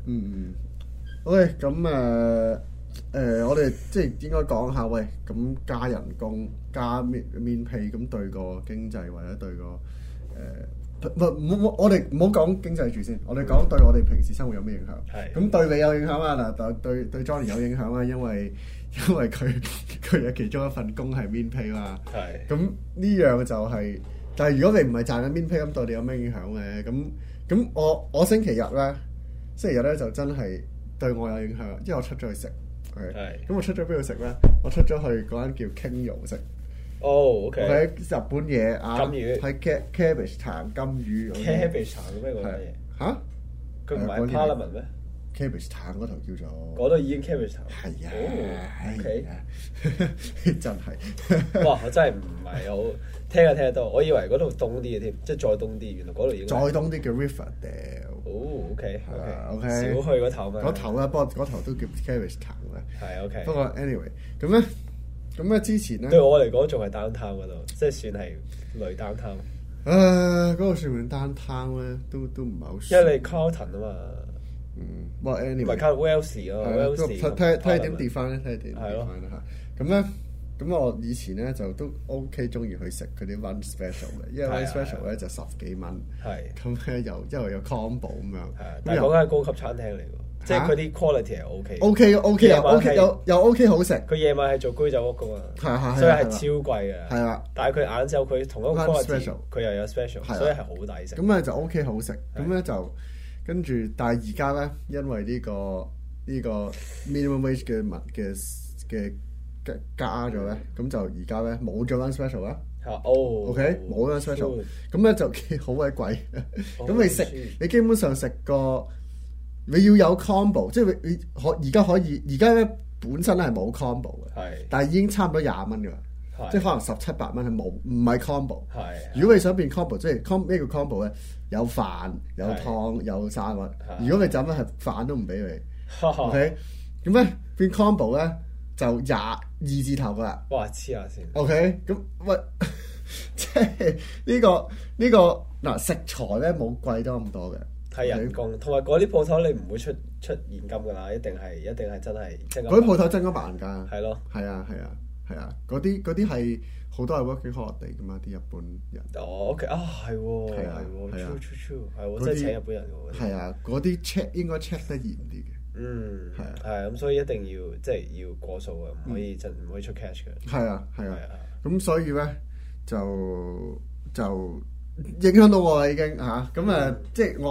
Speaker 4: OK，咁我哋即係應該講下，喂，咁加人工、加免屁，咁對個經濟或者對個我哋唔好講經濟住先，我哋講對我哋平時生活有咩影響？係咁對你有影響啊！嗱，對 Johnny 有影響啊，因為佢有其中一份工係免屁嘛。係咁呢樣就係，但係如果你唔係賺緊免屁，咁對你有咩影響咧？咁我星期日咧就真係對我有影響，因為我出咗去食。係咁我出咗邊度食咧？我出咗去嗰間叫 Kinyo 食。
Speaker 3: OK。
Speaker 4: 喺日本嘢啊，
Speaker 3: 金魚
Speaker 4: 喺 Cabbage 潭金魚。
Speaker 3: Cabbage 潭咩嗰啲嘢？嚇？佢唔係 Parliament 咩
Speaker 4: ？Cabbage 潭嗰頭叫做。
Speaker 3: 嗰度已經 Cabbage 潭。
Speaker 4: 係啊。
Speaker 3: OK。
Speaker 4: 真係。
Speaker 3: 哇！我真係唔係好聽得多，我以為嗰度凍啲嘅添，即係再凍啲。原來嗰度已經。
Speaker 4: 再凍啲叫 Riverdale。
Speaker 3: OK。少去嗰頭咩？
Speaker 4: 嗰頭啦，不過嗰頭都叫 Cabbage 潭嘅。
Speaker 3: 係 OK。
Speaker 4: 不過 anyway 咁咧之前咧，
Speaker 3: 對我嚟講仲係 downtown 嗰度，即係算係類 downtown。
Speaker 4: 嗰度算唔算 downtown 咧？都唔係好。
Speaker 3: 因為你 Carlton 啊嘛。
Speaker 4: 不過 anyway。
Speaker 3: 唔係 Wellesley 咯，Wellesley。
Speaker 4: 睇點跌翻咧？睇點跌翻啦嚇。咁咧，咁我以前咧就都 OK 中意去食佢啲 lunch special 嘅，因為 lunch special 咧就10幾蚊。係。咁咧因為有 combo 咁樣。係。但係嗰間係高級餐廳嚟㗎。即係佢啲 quality 係 OK 又 OK 好食。佢夜晚係做居酒屋噶嘛，所以係超貴嘅。係啦，但係佢晏晝佢同一個 quality，佢又有 special，所以係好抵食。咁咧就 OK 好食，咁咧就跟住，但係而家咧因為呢個 minimum wage 嘅加咗咧，咁就而家咧冇咗 lunch special 啦。OK 冇 lunch special，咁咧就好鬼貴。咁你基本上食個。你要有 combo， 即係你而家咧本身咧係冇 combo 嘅，但係已經差唔多20蚊㗎啦，即係可能17、8蚊係冇，唔係 combo。如果你想變 combo， 即係咩叫 combo 咧？有飯、有湯、有沙律。如果你就咁係飯都唔俾你，OK？咁咧變 combo 咧就22字頭㗎啦。
Speaker 3: 哇！黐下先。OK？
Speaker 4: 咁喂，即係呢個嗱食材咧冇貴得咁多嘅。
Speaker 3: 係人工，同埋嗰啲鋪頭你唔會出現金㗎啦，一定係真係。
Speaker 4: 嗰啲鋪頭真金白銀㗎。
Speaker 3: 係咯。係啊，
Speaker 4: 嗰啲係好多係 working holiday 㗎嘛，啲日本人。
Speaker 3: OK 啊，係喎，true，係喎，真係請日本人㗎喎。
Speaker 4: 係啊，嗰啲 check 應該 check 得嚴啲嘅。
Speaker 3: 係咁，所以一定要即係要過數嘅，唔可以出 cash 嘅。
Speaker 4: 係啊，咁所以咧就影響到我啦已經嚇。咁即係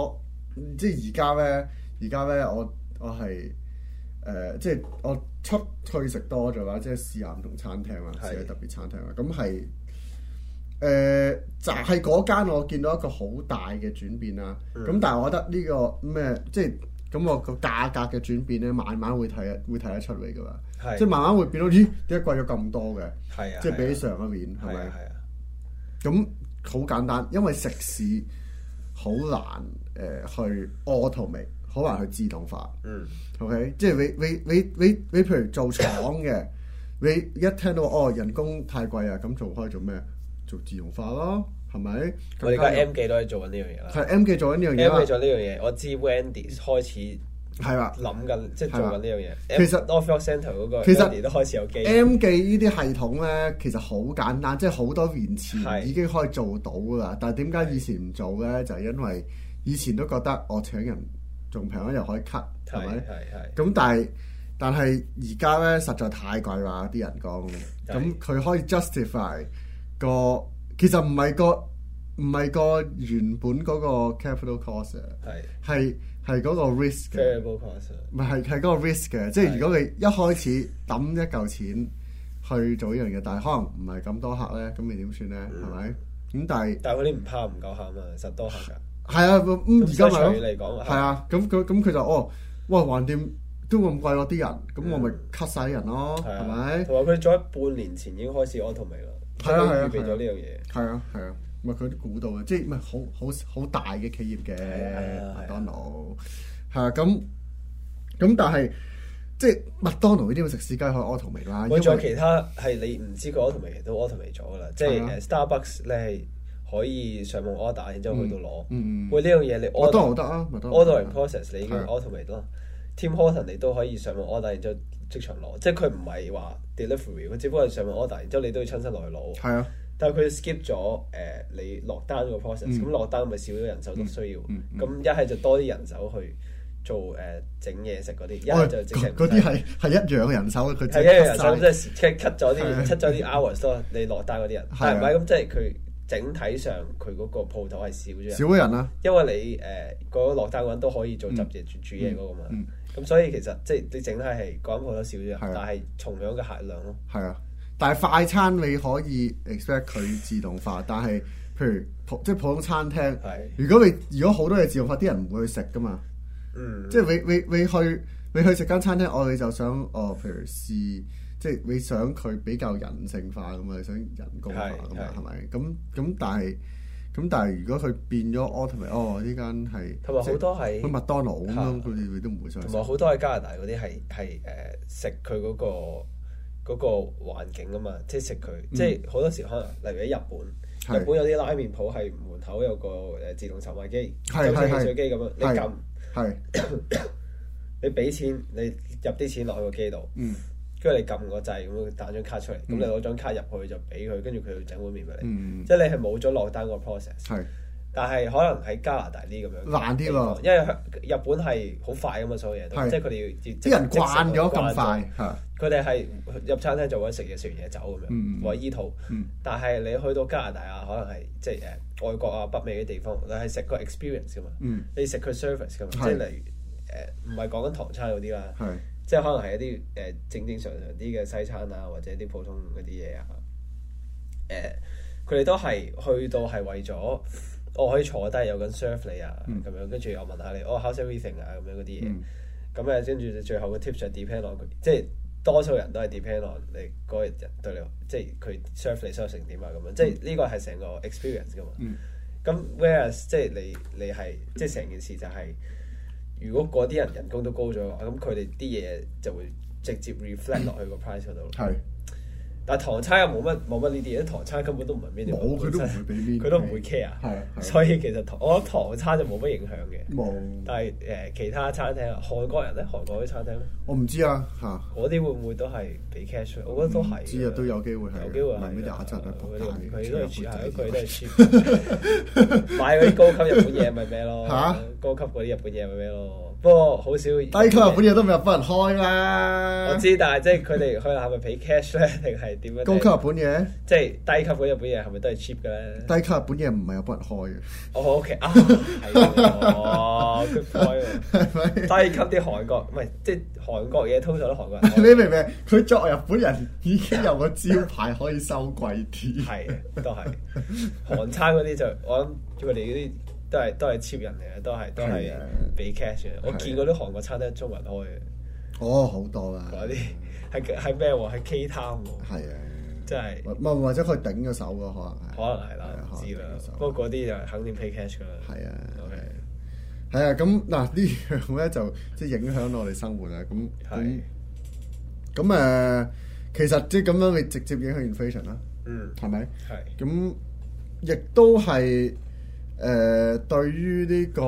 Speaker 4: 而家咧，我係即係我出去食多咗啦，即係試下唔同餐廳啦，試下特別餐廳啦。咁係就係嗰間我見到一個好大嘅轉變啦。咁但係我覺得呢個咩即係咁我個價格嘅轉變咧，慢慢會睇得出嚟㗎嘛。即係慢慢會變到咦點解貴咗咁多嘅？即係比起上一年係咪？咁好簡單，因為食肆好難去 automate， 好難去自動化。OK， 即係你譬如做廠嘅，你一聽到人工太貴啊，咁可以做咩？做自動化咯，係咪？
Speaker 3: 我哋而家 M 記都係做緊呢樣嘢啦。
Speaker 4: 係 M 記做緊呢樣嘢。
Speaker 3: M 記做呢樣嘢，我知 Wendy 開始係啦，諗緊即係做緊呢樣嘢。其實 North York Centre 嗰個 Wendy 都開始有機。
Speaker 4: M 記呢啲系統咧，其實好簡單，即係好多年前已經可以做到噶啦。但係點解以前唔做咧？就係因為以前都覺得我請人仲平又可以 cut， 係咪？咁但係而家咧實在太貴啦啲人工，咁佢可以 justify 其實唔係個原本嗰個 capital cost 係嗰個 risk 嘅，唔係嗰個 risk 嘅。即係如果你一開始抌一嚿錢去做呢樣嘢，但係可能唔係咁多客咧，咁你點算咧？係咪？咁但係
Speaker 3: 嗰啲唔怕唔夠客嘛，實多客㗎。
Speaker 4: 係啊，而家咪
Speaker 3: 嚟講
Speaker 4: 係啊，咁佢就哇橫掂都咁貴咯啲人，咁我咪 cut 晒啲人咯，係咪？
Speaker 3: 同埋佢早喺半年前已經開始 automate 啦。係啊，預備咗呢樣嘢。
Speaker 4: 係啊，唔係佢都估到嘅，即係唔係好大嘅企業嘅麥當勞係啊，咁但係即係麥當勞呢啲食肆梗係可以 automate 啦。
Speaker 3: 仲有其他係你唔知佢 automate 都 automate 咗㗎啦，即係Starbucks 咧係可以上網 order，然之後去到攞。喂，呢樣嘢你 order
Speaker 4: 麥當勞得啊
Speaker 3: ，ordering process 你已經 automate 咯。Tim Horton 你都可以上網 order，然之後即場攞，即係佢唔係話 delivery， 佢只不過係上網 order，然之後你都要親身落去攞。係啊，但係佢 skip 咗你落單個 process，咁落單咪少咗人手都需要。咁一係就多啲人手去做整嘢食嗰啲，一係就直情
Speaker 4: 嗰啲係一樣人手，佢
Speaker 3: 係一樣人手，即係 cut 咗啲 hours 咯。你落單嗰啲人，係唔係咁？即係佢整體上佢嗰個鋪頭係少咗人。
Speaker 4: 少咗人啦，
Speaker 3: 因為你嗰個落單嗰人都可以做執嘢煮嘢嗰個嘛。咁所以其實即係你整體係嗰間鋪頭少咗人，但係同樣嘅客量咯。係啊，
Speaker 4: 但係快餐你可以 expect 佢自動化，但係譬如即係普通餐廳，如果好多嘢自動化，啲人唔會去食噶嘛。即係你去食間餐廳，你就想譬如試，即係你想佢比較人性化咁啊，你想人工化咁啊，係咪？咁但係如果佢變咗 automate，呢間係
Speaker 3: 同埋好多係
Speaker 4: 麥當勞咁樣，佢都唔會想食。
Speaker 3: 同埋好多喺加拿大嗰啲係食佢嗰個環境啊嘛，即係食佢，即係好多時可能例如喺日本有啲拉麵鋪係門口有個自動售賣機，就好似汽水機咁樣，你撳，你俾錢，你入啲錢落去個機度。跟住你撳個掣，咁佢彈張卡出嚟，咁你攞張卡入去就俾佢，跟住佢就整碗麵俾你。即係你係冇咗落單個 process。但係可能喺加拿大啲咁樣
Speaker 4: 難啲喎，
Speaker 3: 因為日本係好快噶嘛，所有嘢都，即係佢哋要
Speaker 4: 啲人慣咗咁快。
Speaker 3: 佢哋係入餐廳就揾食嘢，食完嘢走咁樣，或者醫肚。但係你去到加拿大啊，可能係即係外國啊、北美嘅地方，你係食個 experience 噶嘛，你食佢 service 噶嘛，即係例如唔係講緊唐餐嗰啲啦。即係可能係一啲正常啲嘅西餐啊，或者啲普通嗰啲嘢啊，佢哋都係去到係為咗我可以坐低有緊 serve 你啊咁樣，跟住又問下你how's everything 啊咁樣嗰啲嘢，咁跟住最後個 tips 就 depend on 佢，即係多數人都係 depend on 你嗰日對你，即係佢 serve 你 serve 成點啊咁樣，即係呢個係成個 experience 噶嘛。咁 whereas 即係你係即係成件事就係。如果嗰啲人工都高咗嘅話，咁佢哋啲嘢就會直接 reflect 落去個 price 嗰度。係，但係唐餐又冇乜呢啲嘢，唐餐根本都唔係咩，
Speaker 4: 冇佢都唔會俾面，
Speaker 3: 佢都唔會 care。所以其實我覺得唐餐就冇乜影響嘅。冇。但係其他餐廳啊，韓國人咧，韓國啲餐廳咧，
Speaker 4: 我唔知啊嚇。嗰
Speaker 3: 啲會唔會都係俾 cash？我覺得都係。
Speaker 4: 知啊，都有機會係。
Speaker 3: 有機會係。
Speaker 4: 咩廿七啊？
Speaker 3: 佢都係住係，佢都係 cheap。買嗰啲高級日本嘢咪咩咯？嚇！高級嗰啲日本嘢咪咩咯？ 不過好少
Speaker 4: 低級日本嘢都未有幫人開啦。
Speaker 3: 我知，但係即係佢哋係咪俾 cash 咧，定係點樣？
Speaker 4: 高級日本嘢，
Speaker 3: 即係低級嗰日本嘢係咪都係 cheap 嘅咧？
Speaker 4: 低級日本嘢唔係有幫人開嘅。
Speaker 3: 哦，OK 啊，係good point 喎。低級啲韓國唔係即係韓國嘢，通常都韓國人。
Speaker 4: 你明唔明？佢作為日本人已經有個招牌可以收貴啲。
Speaker 3: 係，都係韓餐嗰啲就我諗佢哋嗰啲。都係 cheap 人嚟嘅，都係俾 cash 嘅。我見過啲韓國餐廳中文開嘅。
Speaker 4: 哦，好多啊！
Speaker 3: 嗰啲係咩喎？係 K Town 喎。係啊，真係。
Speaker 4: 或者佢頂咗手嘅可能係。
Speaker 3: 可能係啦，唔知啦。不過嗰啲就肯定 pay cash 㗎啦。係啊。OK。
Speaker 4: 係啊，咁嗱呢樣咧就即係影響我哋生活啊。咁其實即係咁樣會直接影響 inflation 啦。係咪？係。咁亦都係。對於呢個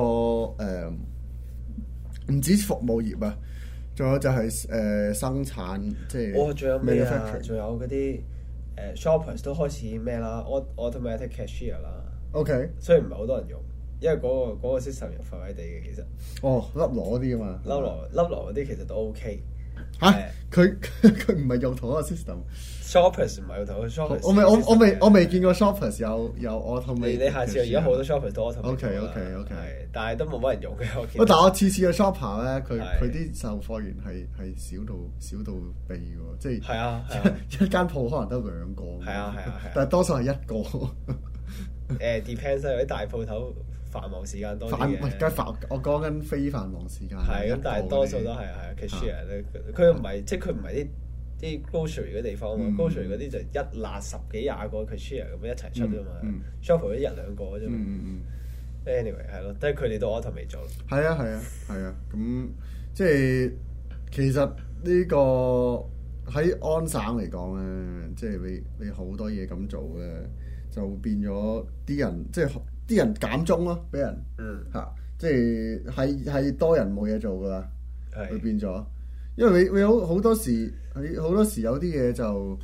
Speaker 4: 唔止服務業啊，仲有就係生產即係。仲有咩啊？
Speaker 3: 仲有嗰啲shoppers 都開始咩啦？automatic cashier 啦。OK。雖然唔係好多人用，因為嗰個 system 又廢廢地嘅其實。
Speaker 4: 哦，粒螺嗰啲啊嘛。
Speaker 3: 粒螺嗰啲其實都 OK。
Speaker 4: 嚇！佢唔係用同一個 system。Shoppers
Speaker 3: 唔係用同一個 shoppers。
Speaker 4: 我未見過 shoppers 有 automate。
Speaker 3: 你下次而家好多 shoppers 都 automate。
Speaker 4: OK。
Speaker 3: 但係都冇乜人用嘅。
Speaker 4: 但係我次嘅 shopper 咧，佢啲售貨員係少到痹喎，即係。係啊。一間鋪可能得2個。係啊。但係多數係1個。
Speaker 3: depends 有啲大鋪頭。繁忙時間多啲嘅，
Speaker 4: 我講緊非繁忙時間。
Speaker 3: 係咁，但係多數都係cashier 咧。佢唔係即係佢唔係啲 grocery 嘅地方喎。grocery 嗰啲就一揦10幾20個 cashier 咁樣一齊出啫嘛。shopper 一兩個啫嘛。anyway 係咯，但係佢哋都 automate做。係
Speaker 4: 啊。咁即係其實呢個喺安省嚟講咧，即係你好多嘢咁做咧，就變咗啲人即係。啲人減鐘咯，俾人嚇，即係多人冇嘢做噶啦，會變咗。因為你好多時，好多時有啲嘢就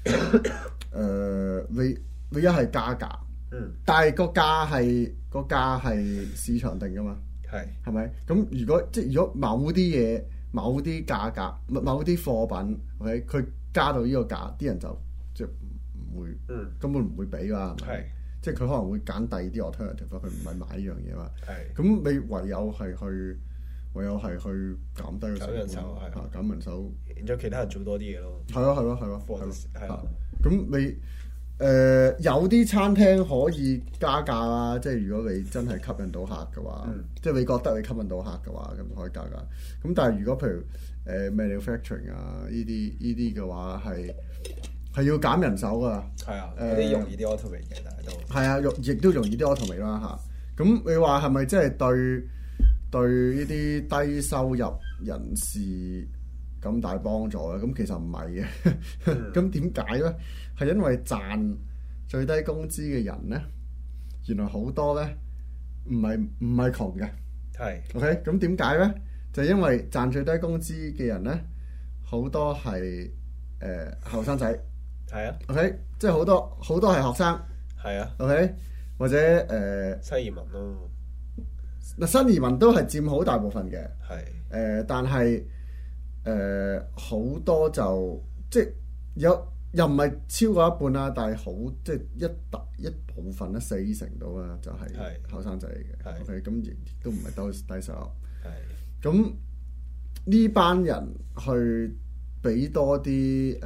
Speaker 4: 你一係加價，但係個價係市場定噶嘛，係咪？咁如果某啲嘢、某啲價格、某啲貨品，佢加到呢個價，啲人就即係唔會，根本唔會俾㗎，係咪？即係佢可能會揀第二啲 alternative，佢唔係買呢樣嘢嘛。係。咁你唯有係去減低個成本，減人手，
Speaker 3: 然之後其他人做多啲嘢咯。
Speaker 4: 係咯。係啊。咁你有啲餐廳可以加價啦，即係如果你真係吸引到客嘅話，即係你覺得你吸引到客嘅話，咁可以加價。咁但係如果譬如manufacturing 啊呢啲嘅話係要減人手㗎，
Speaker 3: 係啊，啲容易啲 automate 嘅，但係都
Speaker 4: 係啊，亦都容易啲 automate 啦嚇。咁你話係咪真係對呢啲低收入人士咁大幫助咧？咁其實唔係嘅。咁點解咧？係因為賺最低工資嘅人咧，原來好多咧唔係窮嘅。係。OK，咁點解咧？就係因為賺最低工資嘅人咧，好多係後生仔。係啊 ，OK， 即係好多係學生，係啊 ，OK， 或者
Speaker 3: 新移民咯。
Speaker 4: 嗱，新移民都係佔好大部分嘅，
Speaker 3: 係
Speaker 4: 但係好多就即係又唔係超過一半啦，但係好即係一部分咧40%到啦，就係後生仔嚟嘅，OK，咁亦都唔係低收入，係咁呢班人去。俾多啲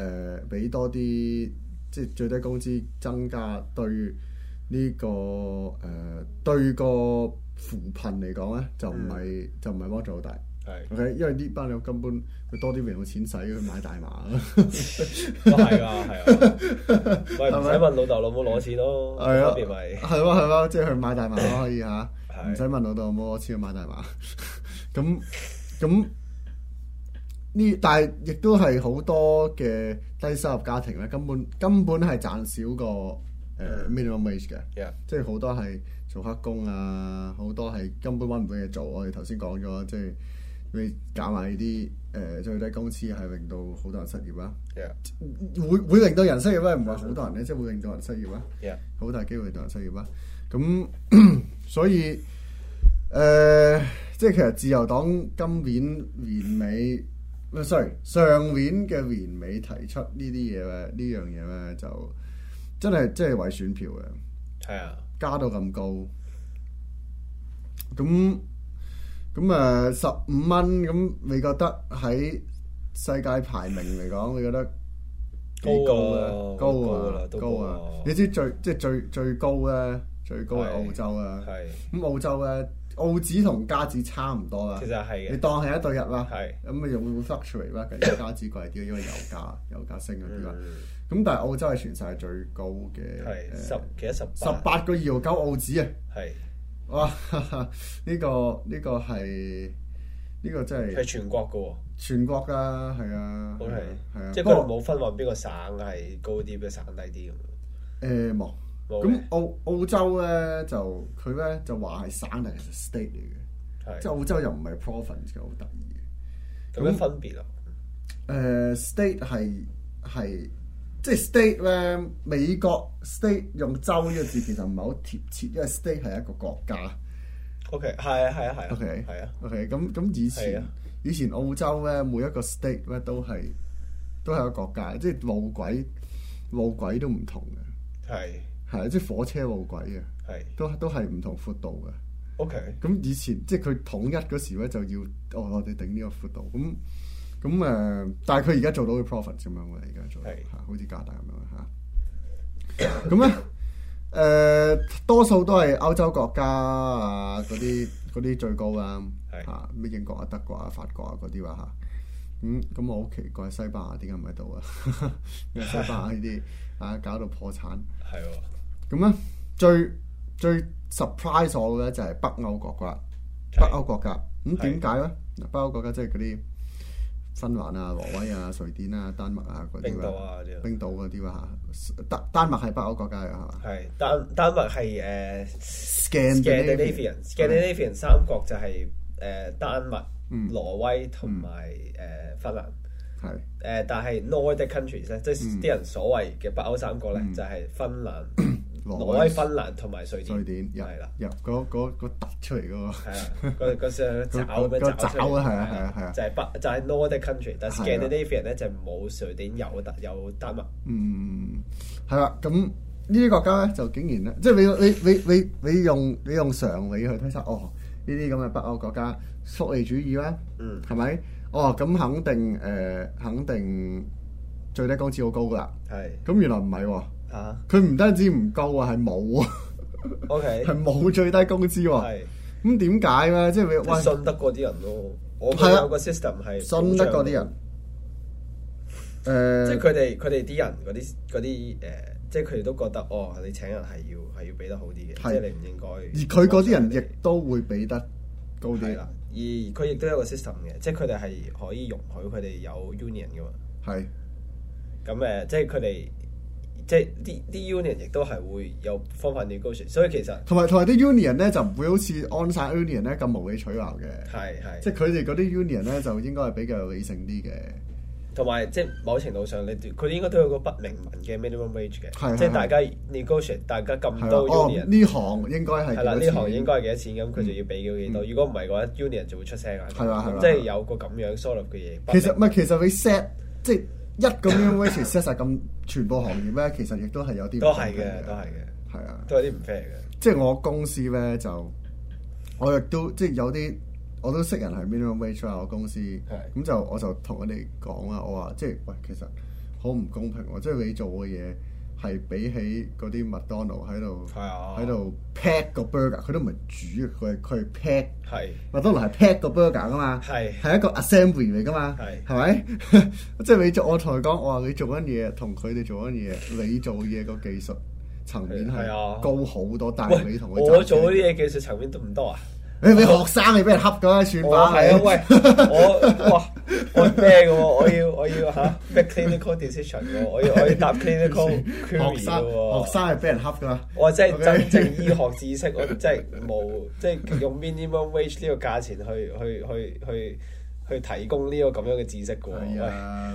Speaker 4: 即係最低工資增加對呢對個扶貧嚟講咧就唔係幫助好大。係 OK， 因為呢班人根本佢多啲零用錢使去買大麻。
Speaker 3: 都係啊，咪唔使問老豆老母攞錢咯。係啊，
Speaker 4: 係咯，即係去買大麻咯，可以嚇，唔使問老豆老母攞錢去買大麻。咁。但係亦都係好多嘅低收入家庭咧，根本係賺少過minimum wage 嘅，即係好多係做黑工啊，好多係根本揾唔到嘢做。我哋頭先講咗，即係你搞埋呢啲最低工資係令到好多人失業啦，會令到人失業咧，唔係好多人咧，即係會令到人失業啦，好大機會令到人失業啦。咁所以即係其實自由黨今年年尾，上年嘅年尾提出呢啲嘢咧，呢樣嘢咧就真係為選票嘅。
Speaker 3: 係啊，
Speaker 4: 加到咁高，咁15蚊咁，你覺得喺世界排名嚟講，你覺得幾高啊？高啊！你知最高咧，最高係澳洲啦。係咁澳洲咧，澳紙同加紙差唔多啦。
Speaker 3: 其實係嘅。
Speaker 4: 你當係一對一啦。
Speaker 3: 係咁
Speaker 4: 又會 fluctuate 啦，加紙貴啲，因為油價升嗰啲啦。咁但係澳洲係全世界最高嘅，
Speaker 3: 其實
Speaker 4: 18個2.9澳紙啊！
Speaker 3: 係
Speaker 4: 哇！呢個係呢個真係
Speaker 3: 係全國嘅喎，全
Speaker 4: 國㗎，係啊，係啊，
Speaker 3: 即係佢哋冇分話邊個省係高啲，邊個省低啲咁。
Speaker 4: 冇。咁澳洲咧就佢咧就話係省定係 state 嚟嘅，即係澳洲又唔係 province 嘅，好得意嘅。
Speaker 3: 咁樣分別啊
Speaker 4: ？state 係即係 state 咧，美國 state 用州呢個字其實唔係好貼切，因為 state 係一個國家。
Speaker 3: OK， 係啊。
Speaker 4: OK，
Speaker 3: 係啊。
Speaker 4: OK，咁以前澳洲咧，每一個 state 咧都係一個國家，即係路軌都唔同嘅。係啊，即係火車路軌嘅。係。都係唔同闊度嘅。
Speaker 3: OK。咁
Speaker 4: 以前即係佢統一嗰時咧，就要我哋定呢個闊度咁但係佢而家做到嘅 profit 咁樣喎，而家做好似加拿大咁樣嚇。咁咧多數都係歐洲國家啊，嗰啲最高啦嚇，咩英國啊、德國啊、法國啊嗰啲話嚇。咁我好奇怪西班牙點解唔喺度啊？因為西班牙呢啲搞到破產。係喎。咁咧最 surprise 我嘅咧就係北歐國家。咁點解咧？嗱，北歐國家即係嗰啲芬蘭啊、挪威啊、瑞典啊、丹麥啊嗰啲啦，冰島嗰啲啦嚇。丹麥係北歐國家嘅係嘛？係
Speaker 3: 丹麥係Scandinavian 三國就係丹麥、挪威同埋芬蘭。係但係 Nordic countries 咧，即係啲人所謂嘅北歐三國咧，就係芬蘭、挪威、芬蘭同埋瑞典。係啦，入嗰突出嚟嗰個係啊，個爪咁樣爪出嚟。係啊，就係 Nordic country， 但係 Scandinavian 咧就冇瑞典有丹麥。
Speaker 4: 係啦，咁呢啲國家咧就竟然咧，即係你用常理去推測，呢啲咁嘅北歐國家福利主義咧，係咪？咁肯定最低工資好高㗎啦。咁原來唔係喎。佢唔單止唔高啊，係冇啊。OK。係冇最低工資喎。咁點解咧？即係
Speaker 3: 信得過啲人咯。我有個 system 係
Speaker 4: 信得過啲人。
Speaker 3: 即係佢哋啲人嗰啲即係佢哋都覺得你請人係要俾得好啲嘅，即係你唔應該。
Speaker 4: 而佢嗰啲人亦都會俾得高啲。
Speaker 3: 而佢亦都有個 system 嘅，即係佢哋係可以容許佢哋有 union 嘅嘛。係。咁即係佢哋，即係啲 union 亦都係會有方法 negotiate，所以其實
Speaker 4: 同埋啲 union 咧就唔會好似安晒 union 咧咁無理取鬧嘅。係。即係佢哋嗰啲 union 咧就應該係比較理性啲嘅。
Speaker 3: 同埋即係某程度上，佢哋應該都有個不明文嘅 minimum wage 嘅，即係大家 negotiate，大家咁多 union，
Speaker 4: 呢行應該係
Speaker 3: 呢行應該係幾多錢，咁佢就要俾幾多。如果唔係嘅話，union 就會出聲啊。即係有個咁樣 sort of 嘅嘢。
Speaker 4: 其實你 set 即係一個 minimum wage set 晒咁全部行業咧，其實亦都係有啲
Speaker 3: 都係嘅，係啊，都有啲唔 fair 嘅。
Speaker 4: 即係我公司咧就我亦都即係有啲。我都識人係 minimum wage 啊，我公司，咁我就同佢哋講啦，我話即係喂，其實好唔公平喎，即係你做嘅嘢係比起嗰啲麥當勞喺度 pack 個 burger， 佢都唔係煮，佢係 pack， 麥當勞係 pack 個 burger 噶嘛，係一個 assembly 嚟噶嘛，係咪？即係我同佢講，我話你做緊嘢同佢哋做緊嘢，你做嘢個技術層面係高好多，但係你同佢
Speaker 3: 我做嗰啲嘢技術層面都唔多啊。
Speaker 4: 你學生你俾人恰㗎算吧？
Speaker 3: 係啊，喂，我咩嘅喎？我要make clinical decision 嘅喎，我要答 clinical query 嘅喎。
Speaker 4: 學生係俾人恰㗎。
Speaker 3: 我真係真正醫學知識，我真係冇，即係用 minimum wage 呢個價錢去提供呢個咁樣嘅知識嘅喎。係啊，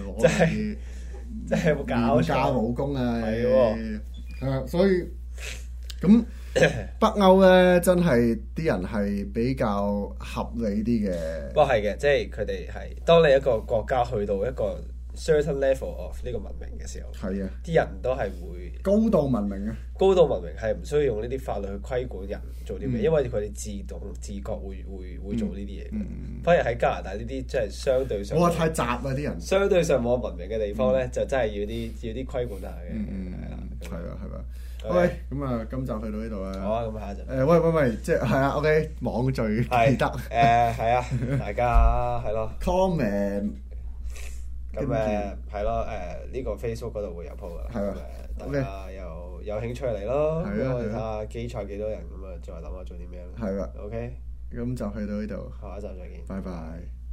Speaker 3: 真係有冇搞錯？
Speaker 4: 廉價勞工啊，
Speaker 3: 係喎，
Speaker 4: 係啊，所以咁。 北歐咧真係啲人係比較合理啲嘅。
Speaker 3: 不過係嘅，即係佢哋係當你一個國家去到一個 certain level of 呢個文明嘅時候，
Speaker 4: 係啊，
Speaker 3: 啲人都係會
Speaker 4: 高度文明啊！
Speaker 3: 高度文明係唔需要用呢啲法律去規管人做啲咩，因為佢哋自覺會做呢啲嘢。反而喺加拿大呢啲即係相對上，
Speaker 4: 哇！太雜啊啲人，
Speaker 3: 相對上冇文明嘅地方咧，就真係要啲規管下嘅。
Speaker 4: 係啊。OK，咁啊，今集去到呢度啦。
Speaker 3: 好啊，咁下一陣。
Speaker 4: 喂，即係係啊 ，OK，網聚記得。
Speaker 3: 係啊，大家係咯。
Speaker 4: comment。
Speaker 3: 咁係咯，呢個 Facebook 嗰度會有 po 噶。
Speaker 4: 係啊。
Speaker 3: 大家有興趣嚟咯。
Speaker 4: 係啊。
Speaker 3: 我哋睇下機賽幾多人，咁啊，再諗下做啲咩咯。
Speaker 4: 係啦。
Speaker 3: OK。
Speaker 4: 咁就去到呢度。
Speaker 3: 下一集再見。
Speaker 4: 拜拜。